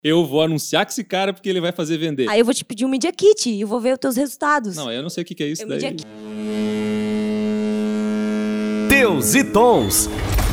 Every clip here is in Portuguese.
Eu vou anunciar com esse cara porque ele vai fazer vender. Aí eu vou te pedir um Media Kit e eu vou ver os teus resultados. Não, eu não sei o que é isso daí. Teus e Tons.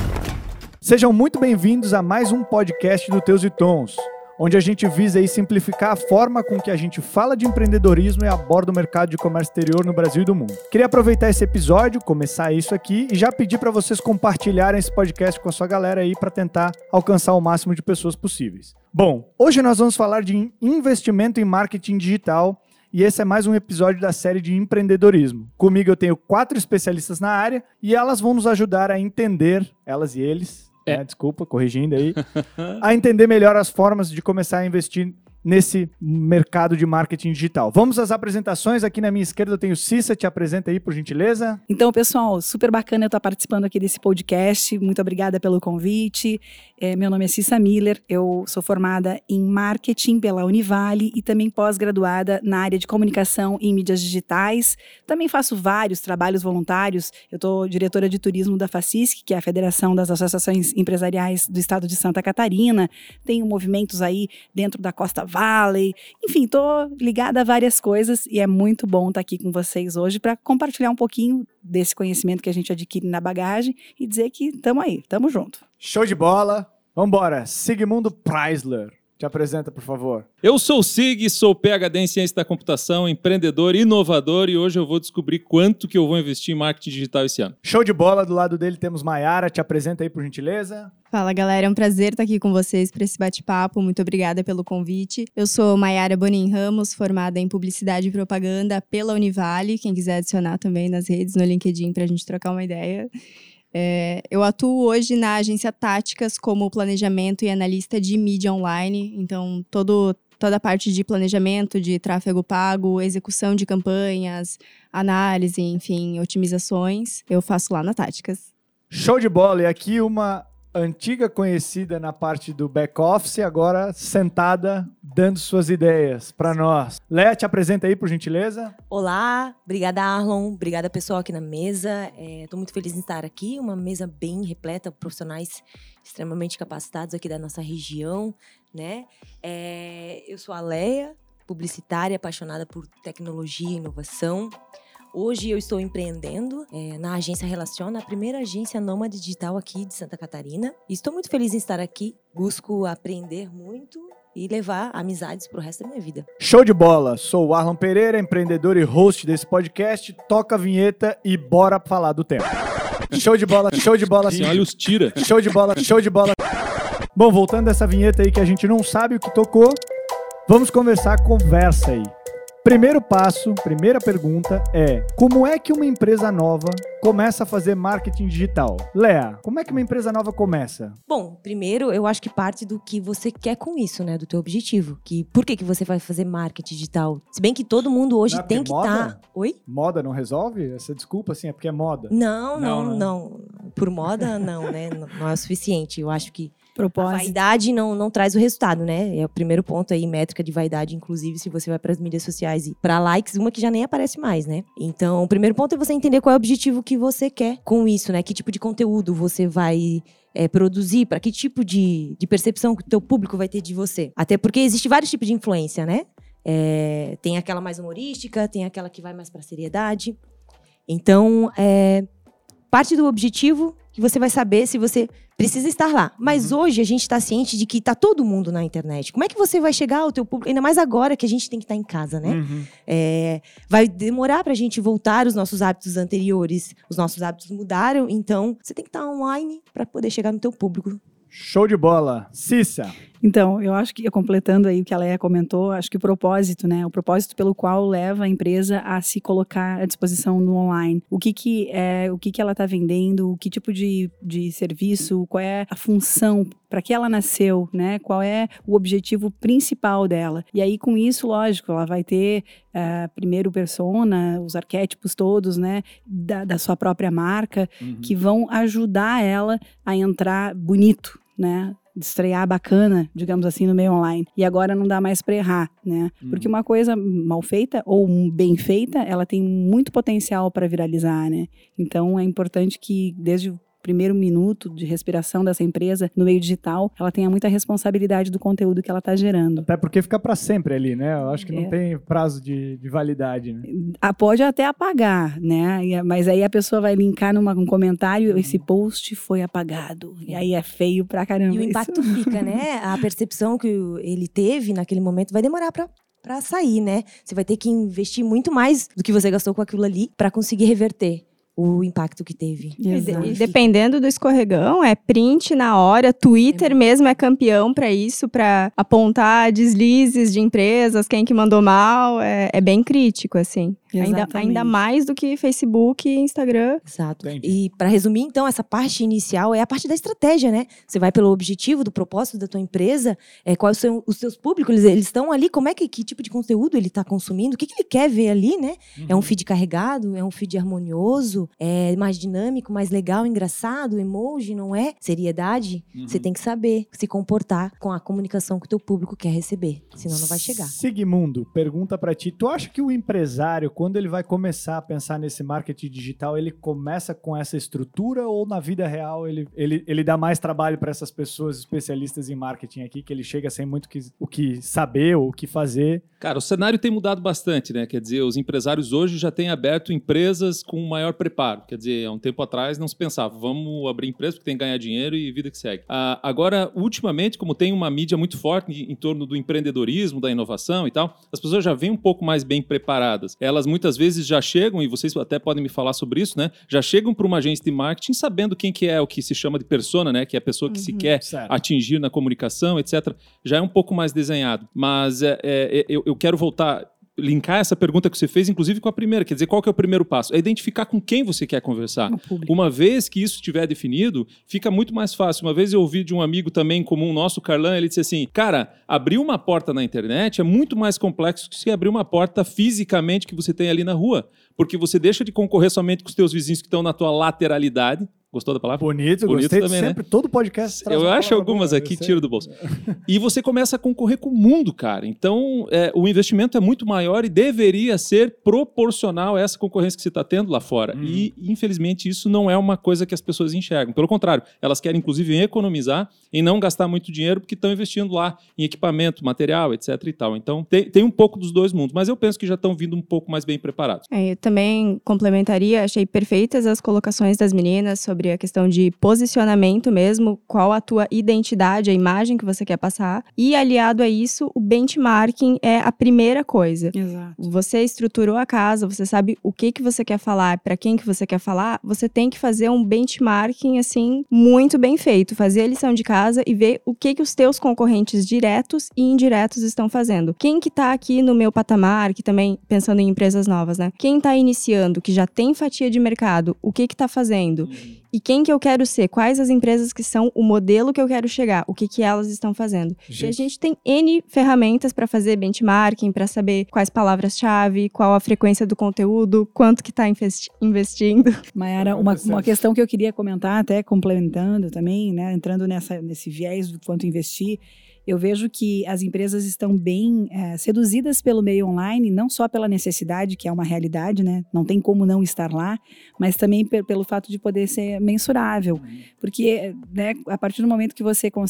Sejam muito bem-vindos a mais um podcast do Teus e Tons, onde a gente visa aí simplificar a forma com que a gente fala de empreendedorismo e aborda o mercado de comércio exterior no Brasil e do mundo. Queria aproveitar esse episódio, começar isso aqui e já pedir para vocês compartilharem esse podcast com a sua galera aí para tentar alcançar o máximo de pessoas possíveis. Bom, hoje nós vamos falar de investimento em marketing digital e esse é mais um episódio da série de empreendedorismo. Comigo eu tenho 4 especialistas na área e elas vão nos ajudar a entender, elas e eles, desculpa, corrigindo aí, a entender melhor as formas de começar a investir nesse mercado de marketing digital. Vamos às apresentações. Aqui na minha esquerda eu tenho Cissa, te apresenta aí, por gentileza. Então, pessoal, super bacana eu estar participando aqui desse podcast. Muito obrigada pelo convite. Meu nome é Cissa Miller, eu sou formada em marketing pela Univale e também pós-graduada na área de comunicação em mídias digitais. Também faço vários trabalhos voluntários. Eu estou diretora de turismo da FACISC, que é a Federação das Associações Empresariais do Estado de Santa Catarina. Tenho movimentos aí dentro da Costa Valley. Enfim, estou ligada a várias coisas e é muito bom estar aqui com vocês hoje para compartilhar um pouquinho desse conhecimento que a gente adquire na bagagem e dizer que estamos aí, estamos junto. Show de bola! Vambora! Sigmundo Preisler, te apresenta, por favor. Eu sou o Sig, sou PhD em Ciência da Computação, empreendedor, inovador e hoje eu vou descobrir quanto que eu vou investir em marketing digital esse ano. Show de bola! Do lado dele temos Mayara, te apresenta aí, por gentileza. Fala, galera, é um prazer estar aqui com vocês para esse bate-papo. Muito obrigada pelo convite. Eu sou Mayara Bonin Ramos, formada em Publicidade e Propaganda pela Univale. Quem quiser adicionar também nas redes, no LinkedIn, para a gente trocar uma ideia. Eu atuo hoje na agência Táticas como planejamento e analista de mídia online. Então, toda a parte de planejamento, de tráfego pago, execução de campanhas, análise, enfim, otimizações, eu faço lá na Táticas. Show de bola! E aqui uma antiga conhecida na parte do back-office, agora sentada, dando suas ideias para nós. Léa, te apresenta aí, por gentileza. Olá, obrigada Arlon, obrigada pessoal aqui na mesa. Estou muito feliz em estar aqui, uma mesa bem repleta, profissionais extremamente capacitados aqui da nossa região, né? Eu sou a Léa, publicitária, apaixonada por tecnologia e inovação. Hoje eu estou empreendendo na agência Relaciona, a primeira agência nômade digital aqui de Santa Catarina. E estou muito feliz em estar aqui, busco aprender muito e levar amizades para o resto da minha vida. Show de bola! Sou o Arlon Pereira, empreendedor e host desse podcast. Toca a vinheta e bora falar do tema. Show de bola, show de bola. Sim, olha os tira. Show de bola, show de bola. Bom, voltando dessa vinheta aí que a gente não sabe o que tocou, vamos conversar, conversa aí. Primeiro passo, primeira pergunta é: como é que uma empresa nova começa a fazer marketing digital? Léa, como é que uma empresa nova começa? Bom, primeiro eu acho que parte do que você quer com isso, né? Do teu objetivo. Por que você vai fazer marketing digital? Se bem que todo mundo hoje tem que estar... Oi? Moda não resolve? Essa desculpa, assim, é porque é moda? Não. Por moda, não, né? Não é o suficiente. Eu acho que Propósito. a vaidade não traz o resultado, né? É o primeiro ponto aí, métrica de vaidade, inclusive, se você vai para as mídias sociais e para likes, uma que já nem aparece mais, né? Então, o primeiro ponto é você entender qual é o objetivo que você quer com isso, né? Que tipo de conteúdo você vai produzir, para que tipo de percepção que o teu público vai ter de você. Até porque existe vários tipos de influência, né? Tem aquela mais humorística, tem aquela que vai mais para seriedade. Então, parte do objetivo que você vai saber se você precisa estar lá. Mas hoje a gente está ciente de que está todo mundo na internet. Como é que você vai chegar ao teu público? Ainda mais agora que a gente tem que estar em casa, né? Vai demorar para a gente voltar aos nossos hábitos anteriores. Os nossos hábitos mudaram, então você tem que estar online para poder chegar no teu público. Show de bola. Cissa. Então, eu acho que, completando aí o que a Léa comentou, acho que o propósito, né? O propósito pelo qual leva a empresa a se colocar à disposição no online. O que ela está vendendo, que tipo de serviço, qual é a função, para que ela nasceu, né? Qual é o objetivo principal dela. E aí, com isso, lógico, ela vai ter primeiro persona, os arquétipos todos, né? Da sua própria marca, que vão ajudar ela a entrar bonito, né? De estrear bacana, digamos assim, no meio online. E agora não dá mais para errar, né? Porque uma coisa mal feita ou bem feita, ela tem muito potencial para viralizar, né? Então é importante que desde primeiro minuto de respiração dessa empresa no meio digital, ela tenha muita responsabilidade do conteúdo que ela está gerando. Até porque fica para sempre ali, né? Eu acho que não tem prazo de validade, né? Pode até apagar, né? Mas aí a pessoa vai linkar num comentário, esse post foi apagado. E aí é feio pra caramba. E o impacto fica, né? A percepção que ele teve naquele momento vai demorar pra sair, né? Você vai ter que investir muito mais do que você gastou com aquilo ali pra conseguir reverter o impacto que teve. E dependendo do escorregão, é print na hora. Twitter mesmo é campeão para isso, para apontar deslizes de empresas, quem que mandou mal. É bem crítico, assim. Ainda mais do que Facebook e Instagram. Exato. Entendi. E para resumir, então, essa parte inicial é a parte da estratégia, né? Você vai pelo objetivo, do propósito da tua empresa, quais são os seus públicos, eles estão ali, que tipo de conteúdo ele está consumindo, o que ele quer ver ali, né? É um feed carregado, é um feed harmonioso, é mais dinâmico, mais legal, engraçado, emoji, não é? Seriedade. Você tem que saber se comportar com a comunicação que o teu público quer receber, senão não vai chegar. Sigmundo, pergunta para ti, tu acha que o empresário, quando ele vai começar a pensar nesse marketing digital, ele começa com essa estrutura ou na vida real ele dá mais trabalho para essas pessoas especialistas em marketing aqui, que ele chega sem muito o que saber ou o que fazer? Cara, o cenário tem mudado bastante, né? Quer dizer, os empresários hoje já têm aberto empresas com maior preparo. Quer dizer, há um tempo atrás não se pensava, vamos abrir empresa porque tem que ganhar dinheiro e vida que segue. Agora, ultimamente, como tem uma mídia muito forte em torno do empreendedorismo, da inovação e tal, as pessoas já vêm um pouco mais bem preparadas. Elas muitas vezes já chegam, e vocês até podem me falar sobre isso, né? Já chegam para uma agência de marketing sabendo quem que é o que se chama de persona, né? Que é a pessoa que se quer atingir na comunicação, etc. Já é um pouco mais desenhado. Mas eu quero voltar, linkar essa pergunta que você fez, inclusive com a primeira. Quer dizer, qual que é o primeiro passo? É identificar com quem você quer conversar. Uma vez que isso estiver definido, fica muito mais fácil. Uma vez eu ouvi de um amigo também comum nosso, Carlan, ele disse assim, cara, abrir uma porta na internet é muito mais complexo que se abrir uma porta fisicamente que você tem ali na rua. Porque você deixa de concorrer somente com os teus vizinhos que estão na tua lateralidade. Gostou da palavra? Bonito gostei também, sempre. Né? Todo podcast traz eu acho algumas aqui, tiro do bolso. E você começa a concorrer com o mundo, cara. Então, o investimento é muito maior e deveria ser proporcional a essa concorrência que você está tendo lá fora. E, infelizmente, isso não é uma coisa que as pessoas enxergam. Pelo contrário, elas querem, inclusive, economizar e não gastar muito dinheiro porque estão investindo lá em equipamento, material, etc. e tal. Então, tem um pouco dos dois mundos. Mas eu penso que já estão vindo um pouco mais bem preparados. Eu também complementaria, achei perfeitas as colocações das meninas sobre a questão de posicionamento mesmo, qual a tua identidade, a imagem que você quer passar. E aliado a isso, o benchmarking é a primeira coisa. Exato. Você estruturou a casa, você sabe o que você quer falar, para quem que você quer falar, você tem que fazer um benchmarking, assim, muito bem feito. Fazer a lição de casa e ver o que os teus concorrentes diretos e indiretos estão fazendo. Quem que tá aqui no meu patamar, que também, pensando em empresas novas, né? Quem tá iniciando, que já tem fatia de mercado, o que tá fazendo? E quem que eu quero ser? Quais as empresas que são o modelo que eu quero chegar? O que elas estão fazendo? E a gente tem N ferramentas para fazer benchmarking, para saber quais palavras-chave, qual a frequência do conteúdo, quanto que está investindo. Mayara, uma questão que eu queria comentar, até complementando também, né, entrando nesse viés do quanto investir, eu vejo que as empresas estão bem seduzidas pelo meio online, não só pela necessidade, que é uma realidade, né? Não tem como não estar lá, mas também pelo fato de poder ser mensurável. Porque, né, a partir do momento que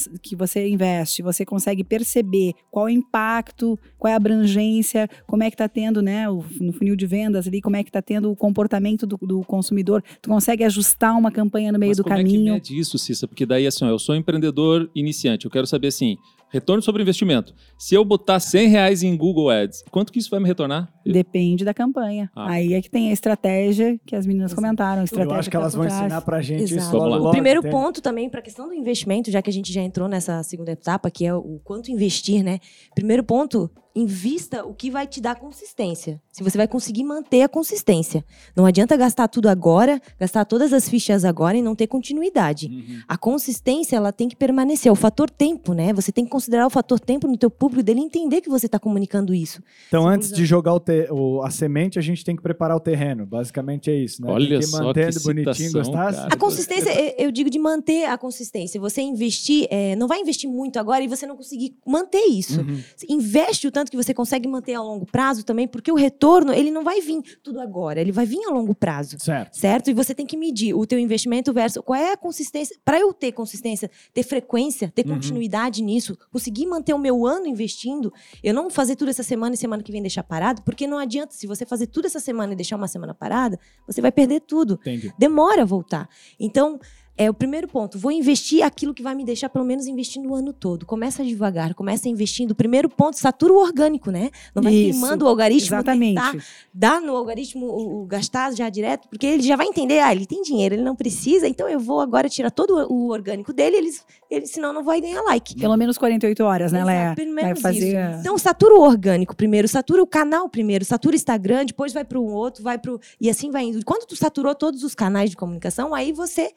você investe, você consegue perceber qual o impacto, qual é a abrangência, como é que está tendo, né, no funil de vendas ali, como é que está tendo o comportamento do consumidor. Tu consegue ajustar uma campanha no meio do caminho. Mas como é que mede isso, Cissa? Porque daí, assim, eu sou empreendedor iniciante, eu quero saber, assim, retorno sobre investimento. Se eu botar R$100 em Google Ads, quanto que isso vai me retornar? Depende da campanha. Aí é que tem a estratégia que as meninas comentaram. Eu acho que elas vão ensinar pra gente isso. O primeiro ponto também, para a questão do investimento, já que a gente já entrou nessa segunda etapa, que é o quanto investir, né? Primeiro ponto, invista o que vai te dar consistência. Se você vai conseguir manter a consistência. Não adianta gastar tudo agora, gastar todas as fichas agora e não ter continuidade. A consistência, ela tem que permanecer. O fator tempo, né? Você tem que considerar o fator tempo no teu público, dele entender que você está comunicando isso. Então, antes de jogar a semente, a gente tem que preparar o terreno. Basicamente é isso, né? Olha tem que só, mantendo bonitinho, gostasse. A consistência, eu digo de manter a consistência. Você investir, não vai investir muito agora e você não conseguir manter isso. Investe o tanto que você consegue manter a longo prazo também, porque o retorno, ele não vai vir tudo agora, ele vai vir a longo prazo. Certo? E você tem que medir o teu investimento versus qual é a consistência. Para eu ter consistência, ter frequência, ter continuidade nisso, conseguir manter o meu ano investindo, eu não fazer tudo essa semana e semana que vem deixar parado, porque não adianta, se você fazer tudo essa semana e deixar uma semana parada, você vai perder tudo. Entendi. Demora a voltar. Então, o primeiro ponto, vou investir aquilo que vai me deixar pelo menos investindo o ano todo. Começa devagar, começa investindo. Primeiro ponto, satura o orgânico, né? Não vai queimando o algoritmo, tentar dar no algoritmo o gastar já direto, porque ele já vai entender, ele tem dinheiro, ele não precisa, então eu vou agora tirar todo o orgânico dele, ele senão não vai ganhar like. Pelo menos 48 horas, né, Léa? Vai fazer... Então, satura o orgânico primeiro, satura o canal primeiro, satura o Instagram, depois vai para um outro, e assim vai indo. Quando tu saturou todos os canais de comunicação, aí você...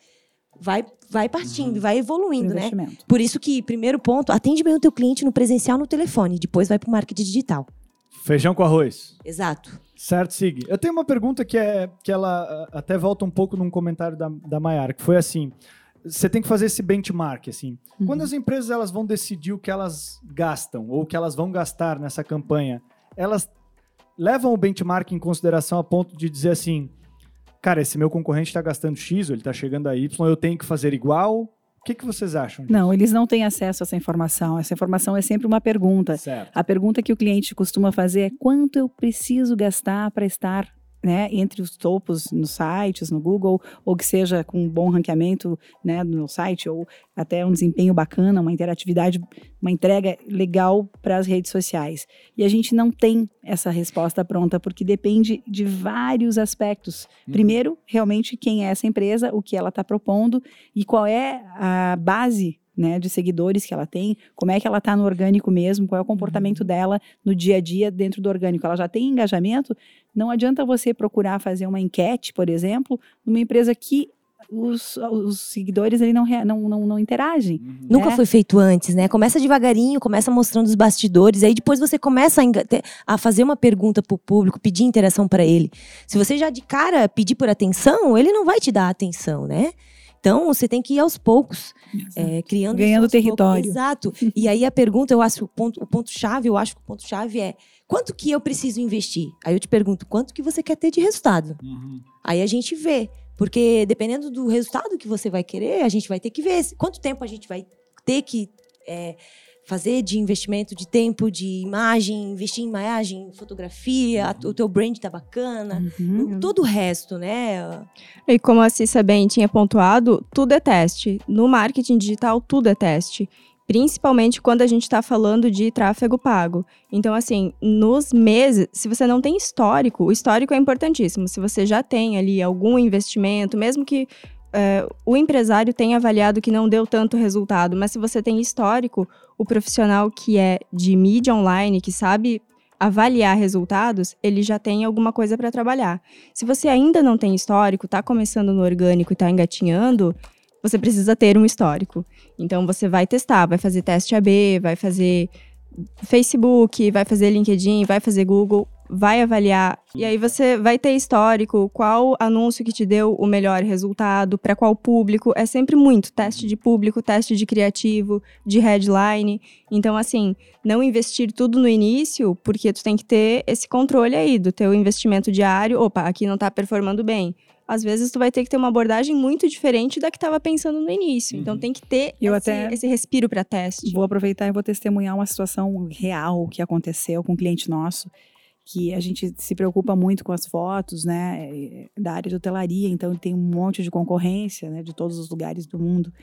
Vai partindo, vai evoluindo, né? Por isso que, primeiro ponto, atende bem o teu cliente no presencial, no telefone. Depois vai pro marketing digital. Feijão com arroz. Exato. Certo, Sig. Eu tenho uma pergunta que ela até volta um pouco num comentário da Mayara, que foi assim, você tem que fazer esse benchmark, assim. Quando as empresas elas vão decidir o que elas gastam, ou o que elas vão gastar nessa campanha, elas levam o benchmark em consideração a ponto de dizer assim, cara, esse meu concorrente está gastando X, ou ele está chegando a Y, eu tenho que fazer igual? O que vocês acham disso? Não, eles não têm acesso a essa informação. Essa informação é sempre uma pergunta. Certo. A pergunta que o cliente costuma fazer é quanto eu preciso gastar para estar, né, entre os topos nos sites, no Google, ou que seja com um bom ranqueamento, né, no site, ou até um desempenho bacana, uma interatividade, uma entrega legal para as redes sociais. E a gente não tem essa resposta pronta, porque depende de vários aspectos. Primeiro, realmente, quem é essa empresa, o que ela está propondo e qual é a base, né, de seguidores que ela tem, como é que ela está no orgânico mesmo, qual é o comportamento dela no dia a dia dentro do orgânico. Ela já tem engajamento? Não adianta você procurar fazer uma enquete, por exemplo, numa empresa que os seguidores ele não interagem. Nunca foi feito antes, né? Começa devagarinho, começa mostrando os bastidores, aí depois você começa a fazer uma pergunta pro público, pedir interação para ele. Se você já de cara pedir por atenção, ele não vai te dar atenção, né? Então, você tem que ir aos poucos, ganhando território. Exato. E aí a pergunta, eu acho, o ponto-chave é, quanto que eu preciso investir? Aí eu te pergunto, quanto que você quer ter de resultado? Aí a gente vê, porque dependendo do resultado que você vai querer, a gente vai ter que ver quanto tempo a gente vai ter que fazer de investimento de tempo, de imagem, investir em imagem, fotografia, o teu brand tá bacana, todo o resto, né? E como a Cissa bem tinha pontuado, tudo é teste. No marketing digital, tudo é teste. Principalmente quando a gente está falando de tráfego pago. Então, assim, nos meses, se você não tem histórico, o histórico é importantíssimo. Se você já tem ali algum investimento, mesmo que o empresário tenha avaliado que não deu tanto resultado, mas se você tem histórico, o profissional que é de mídia online, que sabe avaliar resultados, ele já tem alguma coisa para trabalhar. Se você ainda não tem histórico, está começando no orgânico e está engatinhando, você precisa ter um histórico. Então, você vai testar, vai fazer teste AB, vai fazer Facebook, vai fazer LinkedIn, vai fazer Google, vai avaliar. E aí você vai ter histórico, qual anúncio que te deu o melhor resultado, para qual público. É sempre muito teste de público, teste de criativo, de headline. Então, assim, não investir tudo no início, porque tu tem que ter esse controle aí do teu investimento diário. Opa, aqui não tá performando bem. Às vezes tu vai ter que ter uma abordagem muito diferente da que estava pensando no início. Então tem que ter esse respiro para teste. Vou aproveitar e vou testemunhar uma situação real que aconteceu com um cliente nosso, que a gente se preocupa muito com as fotos, né, da área de hotelaria, então tem um monte de concorrência, né, de todos os lugares do mundo.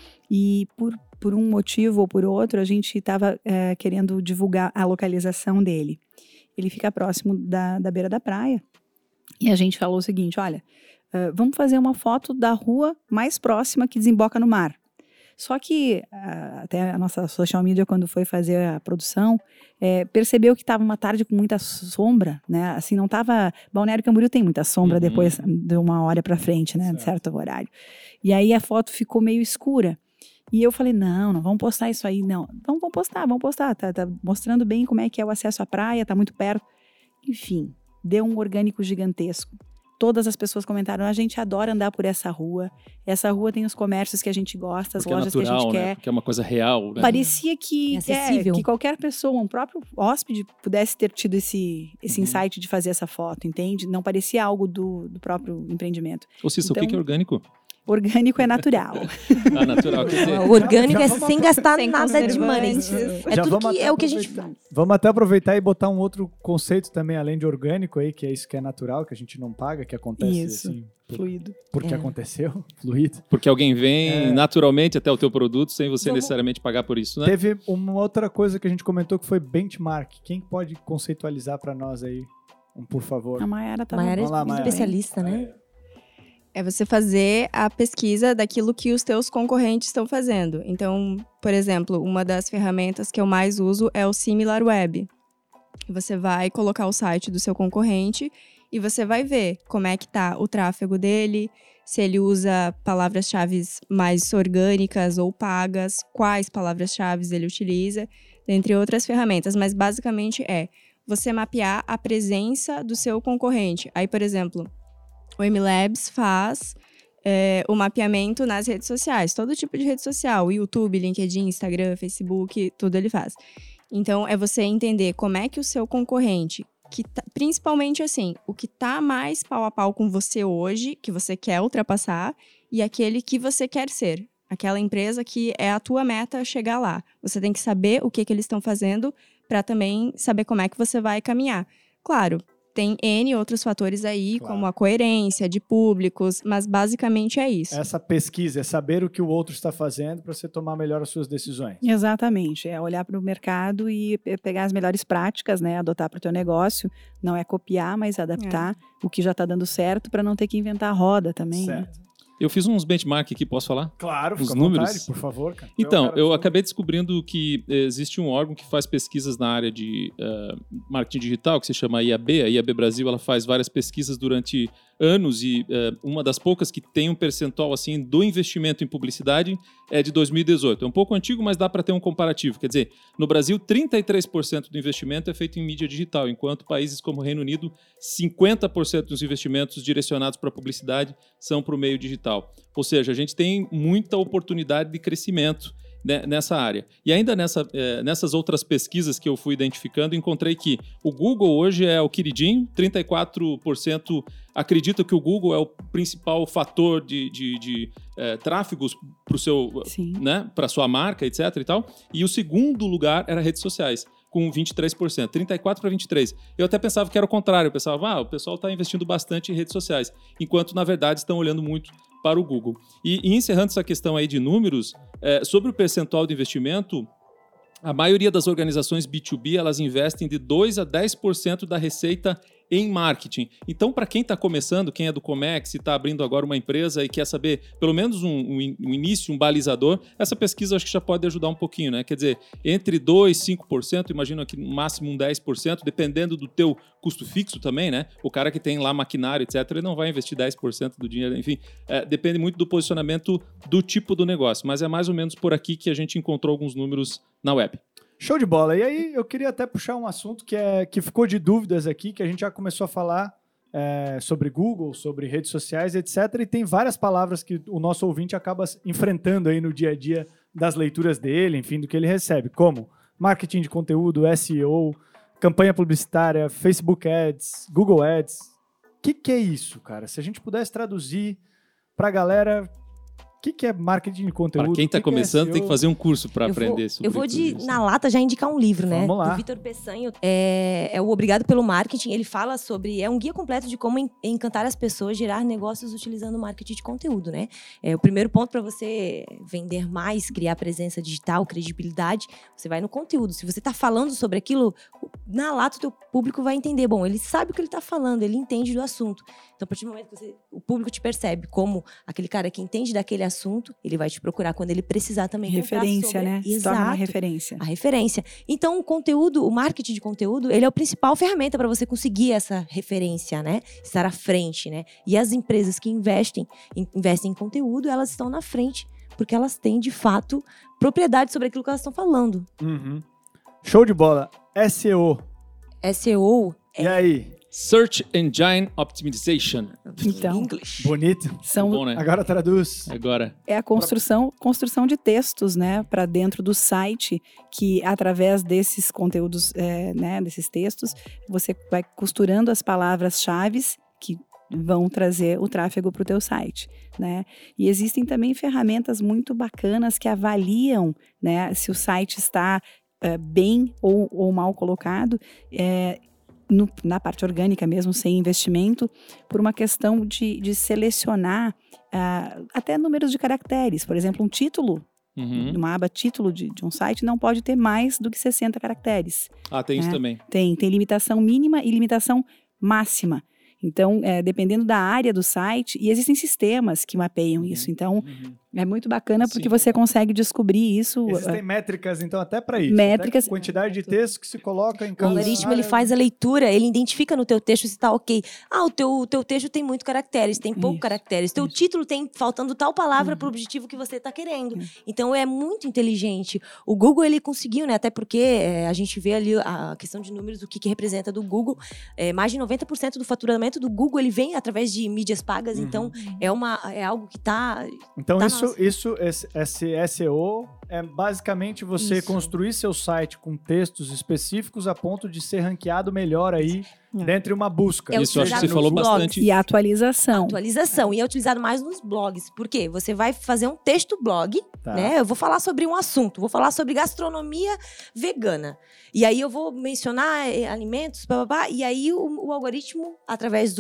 E por um motivo ou por outro, a gente estava querendo divulgar a localização dele. Ele fica próximo da beira da praia. E a gente falou o seguinte, olha, vamos fazer uma foto da rua mais próxima que desemboca no mar. Só que até a nossa social media, quando foi fazer a produção, percebeu que estava uma tarde com muita sombra, né? Assim, não estava... Balneário Camboriú tem muita sombra depois de uma hora para frente, né? De certo horário. E aí a foto ficou meio escura. E eu falei, não vamos postar isso aí, não. Vamos postar. Tá mostrando bem como é que é o acesso à praia, tá muito perto. Enfim, deu um orgânico gigantesco. todas as pessoas comentaram, a gente adora andar por essa rua tem os comércios que a gente gosta, as Porque lojas é natural, que a gente né? quer. Porque é uma coisa real, né? Parecia que, É acessível. que qualquer pessoa, um próprio hóspede, pudesse ter tido esse insight de fazer essa foto, entende? Não parecia algo do próprio empreendimento. Ou seja, o que que é orgânico? Orgânico é natural. Natural, quer dizer... O orgânico é vamos sem gastar Sem nada de money. conservantes. É tudo que, é o que a gente faz. Vamos até aproveitar e botar um outro conceito também, além de orgânico aí, que é isso que é natural, que a gente não paga, que acontece Isso. assim, Fluido. porque aconteceu, fluido. Porque alguém vem naturalmente até o teu produto sem você necessariamente pagar por isso, né? Teve uma outra coisa que a gente comentou que foi benchmark. Quem pode conceitualizar para nós aí, por favor? A Mayara tá Mayara Vamos lá, é Mayara. especialista, né? É você fazer a pesquisa daquilo que os teus concorrentes estão fazendo. Então, por exemplo, uma das ferramentas que eu mais uso é o SimilarWeb. Você vai colocar o site do seu concorrente e você vai ver como é que tá o tráfego dele, se ele usa palavras-chave mais orgânicas ou pagas, quais palavras-chave ele utiliza, dentre outras ferramentas. Mas basicamente é você mapear a presença do seu concorrente. Aí, por exemplo, o MLabs faz o mapeamento nas redes sociais, todo tipo de rede social, YouTube, LinkedIn, Instagram, Facebook, tudo ele faz. Então, é você entender como é que o seu concorrente, principalmente assim, o que está mais pau a pau com você hoje, que você quer ultrapassar, e aquele que você quer ser. Aquela empresa que é a tua meta chegar lá. Você tem que saber o que eles estão fazendo para também saber como é que você vai caminhar. Claro, tem N outros fatores aí, Claro. como a coerência de públicos, mas basicamente é isso. Essa pesquisa é saber o que o outro está fazendo para você tomar melhor as suas decisões. Exatamente, é olhar para o mercado e pegar as melhores práticas, né, adotar para o teu negócio, não é copiar, mas adaptar o que já está dando certo para não ter que inventar a roda também. Né? Certo. Eu fiz uns benchmark aqui, posso falar? Claro, Os fica à números? vontade, por favor, cara. Então, Cara, eu por acabei descobrindo que existe um órgão que faz pesquisas na área de marketing digital, que se chama IAB. A IAB Brasil, ela faz várias pesquisas durante anos e uma das poucas que tem um percentual assim do investimento em publicidade é de 2018. É um pouco antigo, mas dá para ter um comparativo. Quer dizer, no Brasil, 33% do investimento é feito em mídia digital, enquanto países como o Reino Unido, 50% dos investimentos direcionados para publicidade são para o meio digital. Ou seja, a gente tem muita oportunidade de crescimento nessa área. E ainda nessas outras pesquisas que eu fui identificando, encontrei que o Google hoje é o queridinho, 34% acredita que o Google é o principal fator de tráfegos para o seu, né, para sua marca, etc. e tal. E o segundo lugar era redes sociais, com 23%, 34 para 23. Eu até pensava que era o contrário, eu pensava, o pessoal está investindo bastante em redes sociais, enquanto, na verdade, estão olhando muito para o Google. E encerrando essa questão aí de números, sobre o percentual de investimento, a maioria das organizações B2B, elas investem de 2% a 10% da receita em marketing. Então, para quem está começando, quem é do Comex e está abrindo agora uma empresa e quer saber pelo menos um início, um balizador, essa pesquisa acho que já pode ajudar um pouquinho, né? Quer dizer, entre 2% e 5%, imagino aqui no máximo um 10%, dependendo do teu custo fixo também, né? O cara que tem lá maquinário, etc., ele não vai investir 10% do dinheiro, enfim, depende muito do posicionamento do tipo do negócio, mas é mais ou menos por aqui que a gente encontrou alguns números na web. Show de bola. E aí eu queria até puxar um assunto que ficou de dúvidas aqui, que a gente já começou a falar sobre Google, sobre redes sociais, etc. E tem várias palavras que o nosso ouvinte acaba enfrentando aí no dia a dia das leituras dele, enfim, do que ele recebe, como marketing de conteúdo, SEO, campanha publicitária, Facebook Ads, Google Ads. O que é isso, cara? Se a gente pudesse traduzir para a galera... O que é marketing de conteúdo? Para quem está começando, tem que fazer um curso para aprender sobre Eu vou isso. na lata, já indicar um livro, né? Vamos lá. Do Vitor Peçanho. É o Obrigado pelo Marketing. Ele fala sobre... É um guia completo de como encantar as pessoas, gerar negócios utilizando marketing de conteúdo, né? O primeiro ponto para você vender mais, criar presença digital, credibilidade, você vai no conteúdo. Se você está falando sobre aquilo, na lata o teu público vai entender. Bom, ele sabe o que ele está falando, ele entende do assunto. Então, a partir do momento que o público te percebe como aquele cara que entende daquele assunto, ele vai te procurar quando ele precisar também. Referência, né? Se torna uma referência. A referência. Então, o conteúdo, o marketing de conteúdo, ele é a principal ferramenta para você conseguir essa referência, né? Estar à frente, né? E as empresas que investem em conteúdo, elas estão na frente, porque elas têm, de fato, propriedade sobre aquilo que elas estão falando. Uhum. Show de bola. SEO. SEO E aí? Search Engine Optimization. Então, English. Bonito. são Bom, né? Agora traduz. Agora. É a construção de textos, né, para dentro do site, que através desses conteúdos, né, desses textos, você vai costurando as palavras-chave que vão trazer o tráfego para o teu site, né? E existem também ferramentas muito bacanas que avaliam, né, se o site está bem ou mal colocado, na parte orgânica mesmo, sem investimento, por uma questão de selecionar até números de caracteres. Por exemplo, um título, numa aba título de um site, não pode ter mais do que 60 caracteres. Tem isso também. Tem limitação mínima e limitação máxima. Então, dependendo da área do site, e existem sistemas que mapeiam isso. Então, é muito bacana porque você consegue descobrir isso. Existem métricas, então, até para isso. Métricas. Até quantidade de texto que se coloca em O cada algoritmo, área. ele faz a leitura, ele identifica no teu texto se está ok. O teu texto tem muito caracteres, tem pouco caracteres. Teu título tem faltando tal palavra para o objetivo que você está querendo. Então, é muito inteligente. O Google, ele conseguiu, né? Até porque a gente vê ali a questão de números, o que representa do Google. Mais de 90% do faturamento do Google, ele vem através de mídias pagas. Então, é algo que está... Então, esse SEO é basicamente você construir seu site com textos específicos a ponto de ser ranqueado melhor aí dentro de uma busca. Isso, acho que você falou bastante. E a atualização. E é utilizado mais nos blogs. Por quê? Você vai fazer um texto blog, né? Eu vou falar sobre um assunto, vou falar sobre gastronomia vegana. E aí eu vou mencionar alimentos, e aí o algoritmo, através de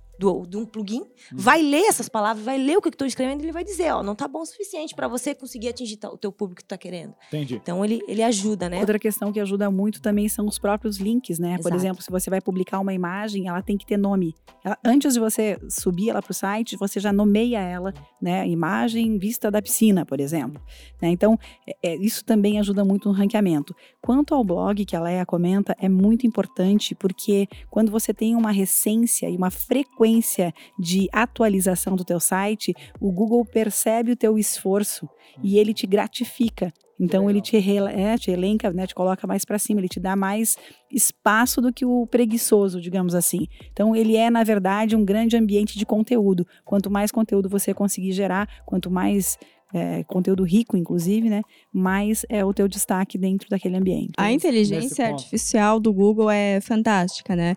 um plugin, vai ler essas palavras, vai ler o que eu estou escrevendo e ele vai dizer, não tá bom o suficiente para você conseguir atingir o teu público que tu tá querendo. Entendi. Então, ele ajuda, né? Outra questão que ajuda muito também são os próprios links, né? Por Exato. exemplo, se você vai publicar uma imagem, ela tem que ter nome. Antes de você subir ela para o site, você já nomeia ela, né? Imagem vista da piscina, por exemplo. Né? Então, isso também ajuda muito no ranqueamento. Quanto ao blog, que a Leia comenta, é muito importante, porque quando você tem uma recência e uma frequência de atualização do teu site, o Google percebe o teu esforço e ele te gratifica. Então, ele te elenca, né, te coloca mais para cima, ele te dá mais espaço do que o preguiçoso, digamos assim. Então, ele é, na verdade, um grande ambiente de conteúdo. Quanto mais conteúdo você conseguir gerar, quanto mais conteúdo rico, inclusive, né, mais é o teu destaque dentro daquele ambiente. A inteligência artificial do Google é fantástica, né?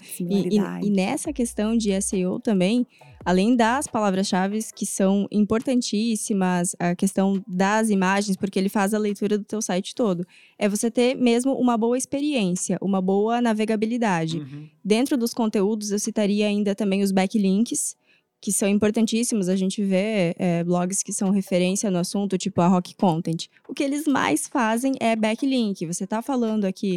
E nessa questão de SEO também, além das palavras-chave que são importantíssimas, a questão das imagens, porque ele faz a leitura do teu site todo, é você ter mesmo uma boa experiência, uma boa navegabilidade. Dentro dos conteúdos, eu citaria ainda também os backlinks, que são importantíssimos. A gente vê blogs que são referência no assunto, tipo a Rock Content. O que eles mais fazem é backlink. Você está falando aqui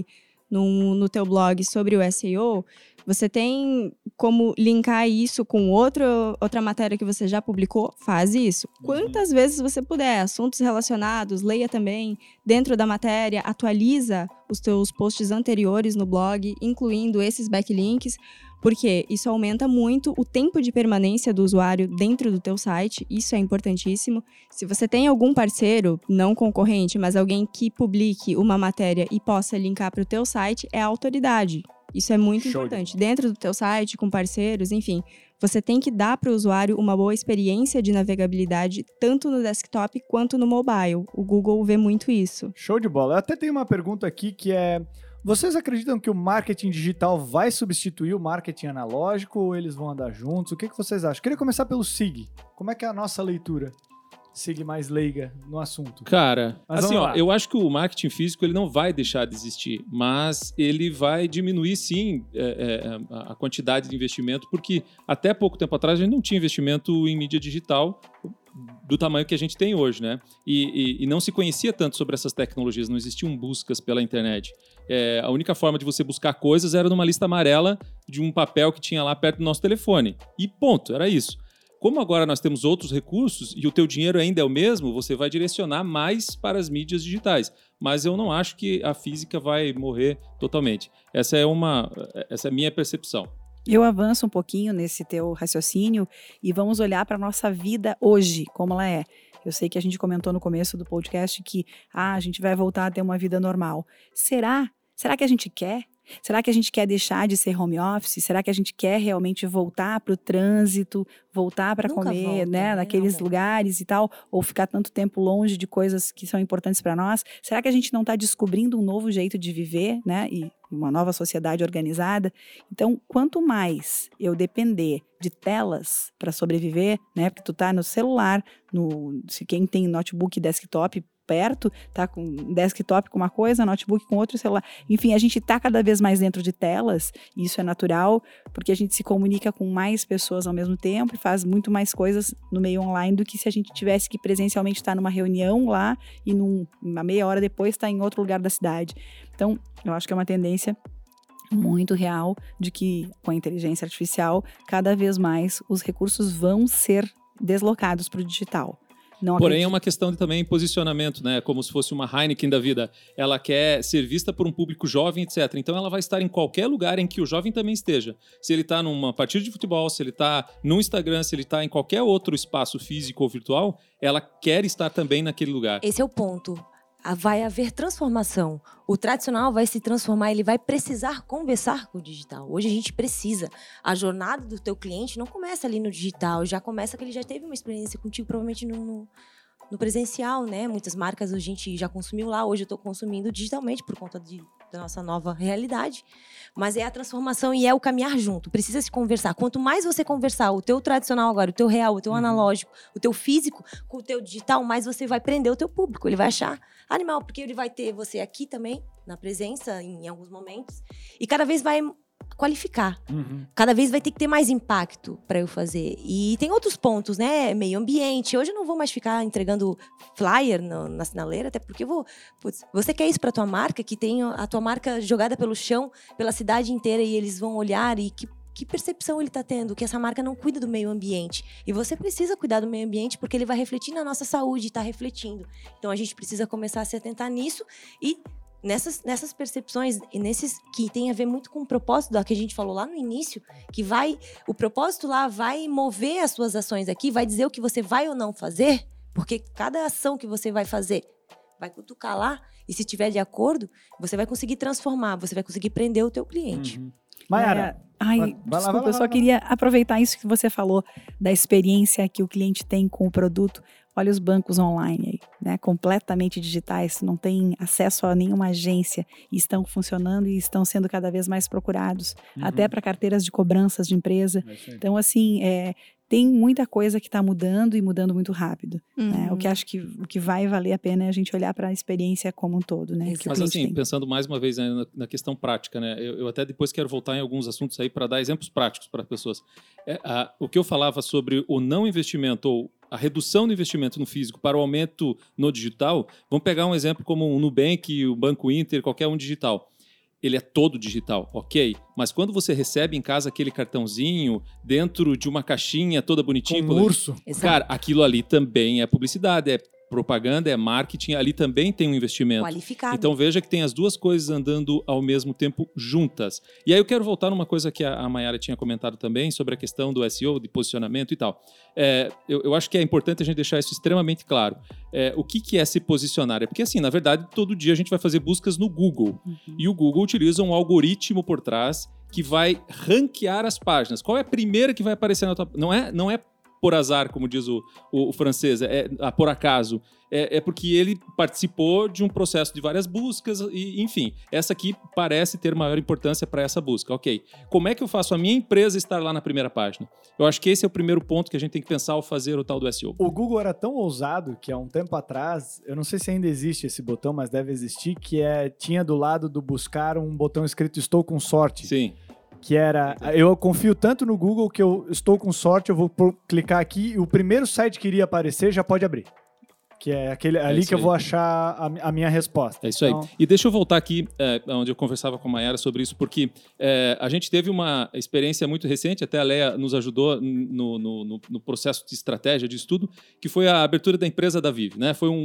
no teu blog sobre o SEO, você tem como linkar isso com outra matéria que você já publicou? Faz isso. Quantas vezes você puder, assuntos relacionados, leia também dentro da matéria, atualiza os teus posts anteriores no blog, incluindo esses backlinks, porque isso aumenta muito o tempo de permanência do usuário dentro do teu site, isso é importantíssimo. Se você tem algum parceiro, não concorrente, mas alguém que publique uma matéria e possa linkar para o teu site, é a autoridade. Isso é muito importante. Dentro do teu site, com parceiros, enfim, você tem que dar para o usuário uma boa experiência de navegabilidade, tanto no desktop quanto no mobile. O Google vê muito isso. Show de bola. Eu até tenho uma pergunta aqui que é... Vocês acreditam que o marketing digital vai substituir o marketing analógico ou eles vão andar juntos? O que vocês acham? Queria começar pelo SIG. Como é que é a nossa leitura? SIG mais leiga no assunto. Cara, assim, eu acho que o marketing físico ele não vai deixar de existir, mas ele vai diminuir, sim, a quantidade de investimento, porque até pouco tempo atrás a gente não tinha investimento em mídia digital do tamanho que a gente tem hoje, né? E não se conhecia tanto sobre essas tecnologias, não existiam buscas pela internet. A única forma de você buscar coisas era numa lista amarela de um papel que tinha lá perto do nosso telefone. E ponto, era isso. Como agora nós temos outros recursos e o teu dinheiro ainda é o mesmo, você vai direcionar mais para as mídias digitais. Mas eu não acho que a física vai morrer totalmente. Essa é a minha percepção. Eu avanço um pouquinho nesse teu raciocínio e vamos olhar para a nossa vida hoje, como ela é. Eu sei que a gente comentou no começo do podcast que a gente vai voltar a ter uma vida normal. Será que a gente quer? Será que a gente quer deixar de ser home office? Será que a gente quer realmente voltar para o trânsito, voltar para comer, volta, né, naqueles Não. lugares e tal, ou ficar tanto tempo longe de coisas que são importantes para nós? Será que a gente não está descobrindo um novo jeito de viver, né, e uma nova sociedade organizada? Então, quanto mais eu depender de telas para sobreviver, né, porque tu tá no celular, se quem tem notebook, desktop perto, tá com desktop com uma coisa, notebook com outro, celular. Enfim, a gente tá cada vez mais dentro de telas, e isso é natural, porque a gente se comunica com mais pessoas ao mesmo tempo e faz muito mais coisas no meio online do que se a gente tivesse que presencialmente estar numa reunião lá e uma meia hora depois estar em outro lugar da cidade. Então, eu acho que é uma tendência muito real de que, com a inteligência artificial, cada vez mais os recursos vão ser deslocados para o digital. Porém, é uma questão de também posicionamento, né? Como se fosse uma Heineken da vida. Ela quer ser vista por um público jovem, etc. Então, ela vai estar em qualquer lugar em que o jovem também esteja. Se ele está numa partida de futebol, se ele está no Instagram, se ele está em qualquer outro espaço físico ou virtual, ela quer estar também naquele lugar. Esse é o ponto. Vai haver transformação. O tradicional vai se transformar, ele vai precisar conversar com o digital. Hoje a gente precisa. A jornada do teu cliente não começa ali no digital, já começa que ele já teve uma experiência contigo, provavelmente no presencial, né? Muitas marcas a gente já consumiu lá, hoje eu estou consumindo digitalmente por conta da nossa nova realidade. Mas é a transformação e é o caminhar junto. Precisa se conversar. Quanto mais você conversar o teu tradicional agora, o teu real, o teu analógico, o teu físico, com o teu digital, mais você vai prender o teu público. Ele vai achar animal, porque ele vai ter você aqui também, na presença, em alguns momentos. E cada vez vai qualificar. Cada vez vai ter que ter mais impacto para eu fazer. E tem outros pontos, né? Meio ambiente. Hoje eu não vou mais ficar entregando flyer na sinaleira, até porque você quer isso para tua marca, que tem a tua marca jogada pelo chão, pela cidade inteira, e eles vão olhar e que percepção ele está tendo, que essa marca não cuida do meio ambiente. E você precisa cuidar do meio ambiente porque ele vai refletir na nossa saúde, está refletindo. Então a gente precisa começar a se atentar nisso e nessas percepções, e nesses que tem a ver muito com o propósito da que a gente falou lá no início, que o propósito lá vai mover as suas ações aqui, vai dizer o que você vai ou não fazer, porque cada ação que você vai fazer vai cutucar lá, e se estiver de acordo, você vai conseguir transformar, você vai conseguir prender o teu cliente. Mayara, desculpa, eu só queria aproveitar isso que você falou, da experiência que o cliente tem com o produto. Olha os bancos online aí, né? Completamente digitais, não tem acesso a nenhuma agência e estão funcionando e estão sendo cada vez mais procurados, até para carteiras de cobranças de empresa. Então, assim, tem muita coisa que está mudando e mudando muito rápido. Né? O que acho que o que vai valer a pena é a gente olhar para a experiência como um todo, né? Que Mas assim, tem. pensando mais uma vez, né, na questão prática, né? Eu até depois quero voltar em alguns assuntos aí para dar exemplos práticos para as pessoas. O que eu falava sobre o não investimento ou a redução do investimento no físico para o aumento no digital, vamos pegar um exemplo como o Nubank, o Banco Inter, qualquer um digital. Ele é todo digital, ok? Mas quando você recebe em casa aquele cartãozinho dentro de uma caixinha toda bonitinha... Com um urso. Cara, aquilo ali também é publicidade, é propaganda, é marketing, ali também tem um investimento. Qualificado. Então veja que tem as duas coisas andando ao mesmo tempo juntas. E aí eu quero voltar numa coisa que a Mayara tinha comentado também, sobre a questão do SEO, de posicionamento e tal. Eu acho que é importante a gente deixar isso extremamente claro. O que é se posicionar? É porque, assim, na verdade, todo dia a gente vai fazer buscas no Google. E o Google utiliza um algoritmo por trás que vai ranquear as páginas. Qual é a primeira que vai aparecer na tua... Não é por azar, como diz o francês, por acaso. É porque ele participou de um processo de várias buscas e, enfim, essa aqui parece ter maior importância para essa busca. Ok, como é que eu faço a minha empresa estar lá na primeira página? Eu acho que esse é o primeiro ponto que a gente tem que pensar ao fazer o tal do SEO. O Google era tão ousado que há um tempo atrás, eu não sei se ainda existe esse botão, mas deve existir, que tinha do lado do buscar um botão escrito "Estou com sorte". Sim. Que era, eu confio tanto no Google que eu estou com sorte, eu vou clicar aqui e o primeiro site que iria aparecer já pode abrir. Que é aquele ali que eu vou achar a minha resposta. É isso aí. Então... E deixa eu voltar aqui, onde eu conversava com a Mayara sobre isso, porque a gente teve uma experiência muito recente, até a Leia nos ajudou no processo de estratégia de estudo, que foi a abertura da empresa da Vive, né? Foi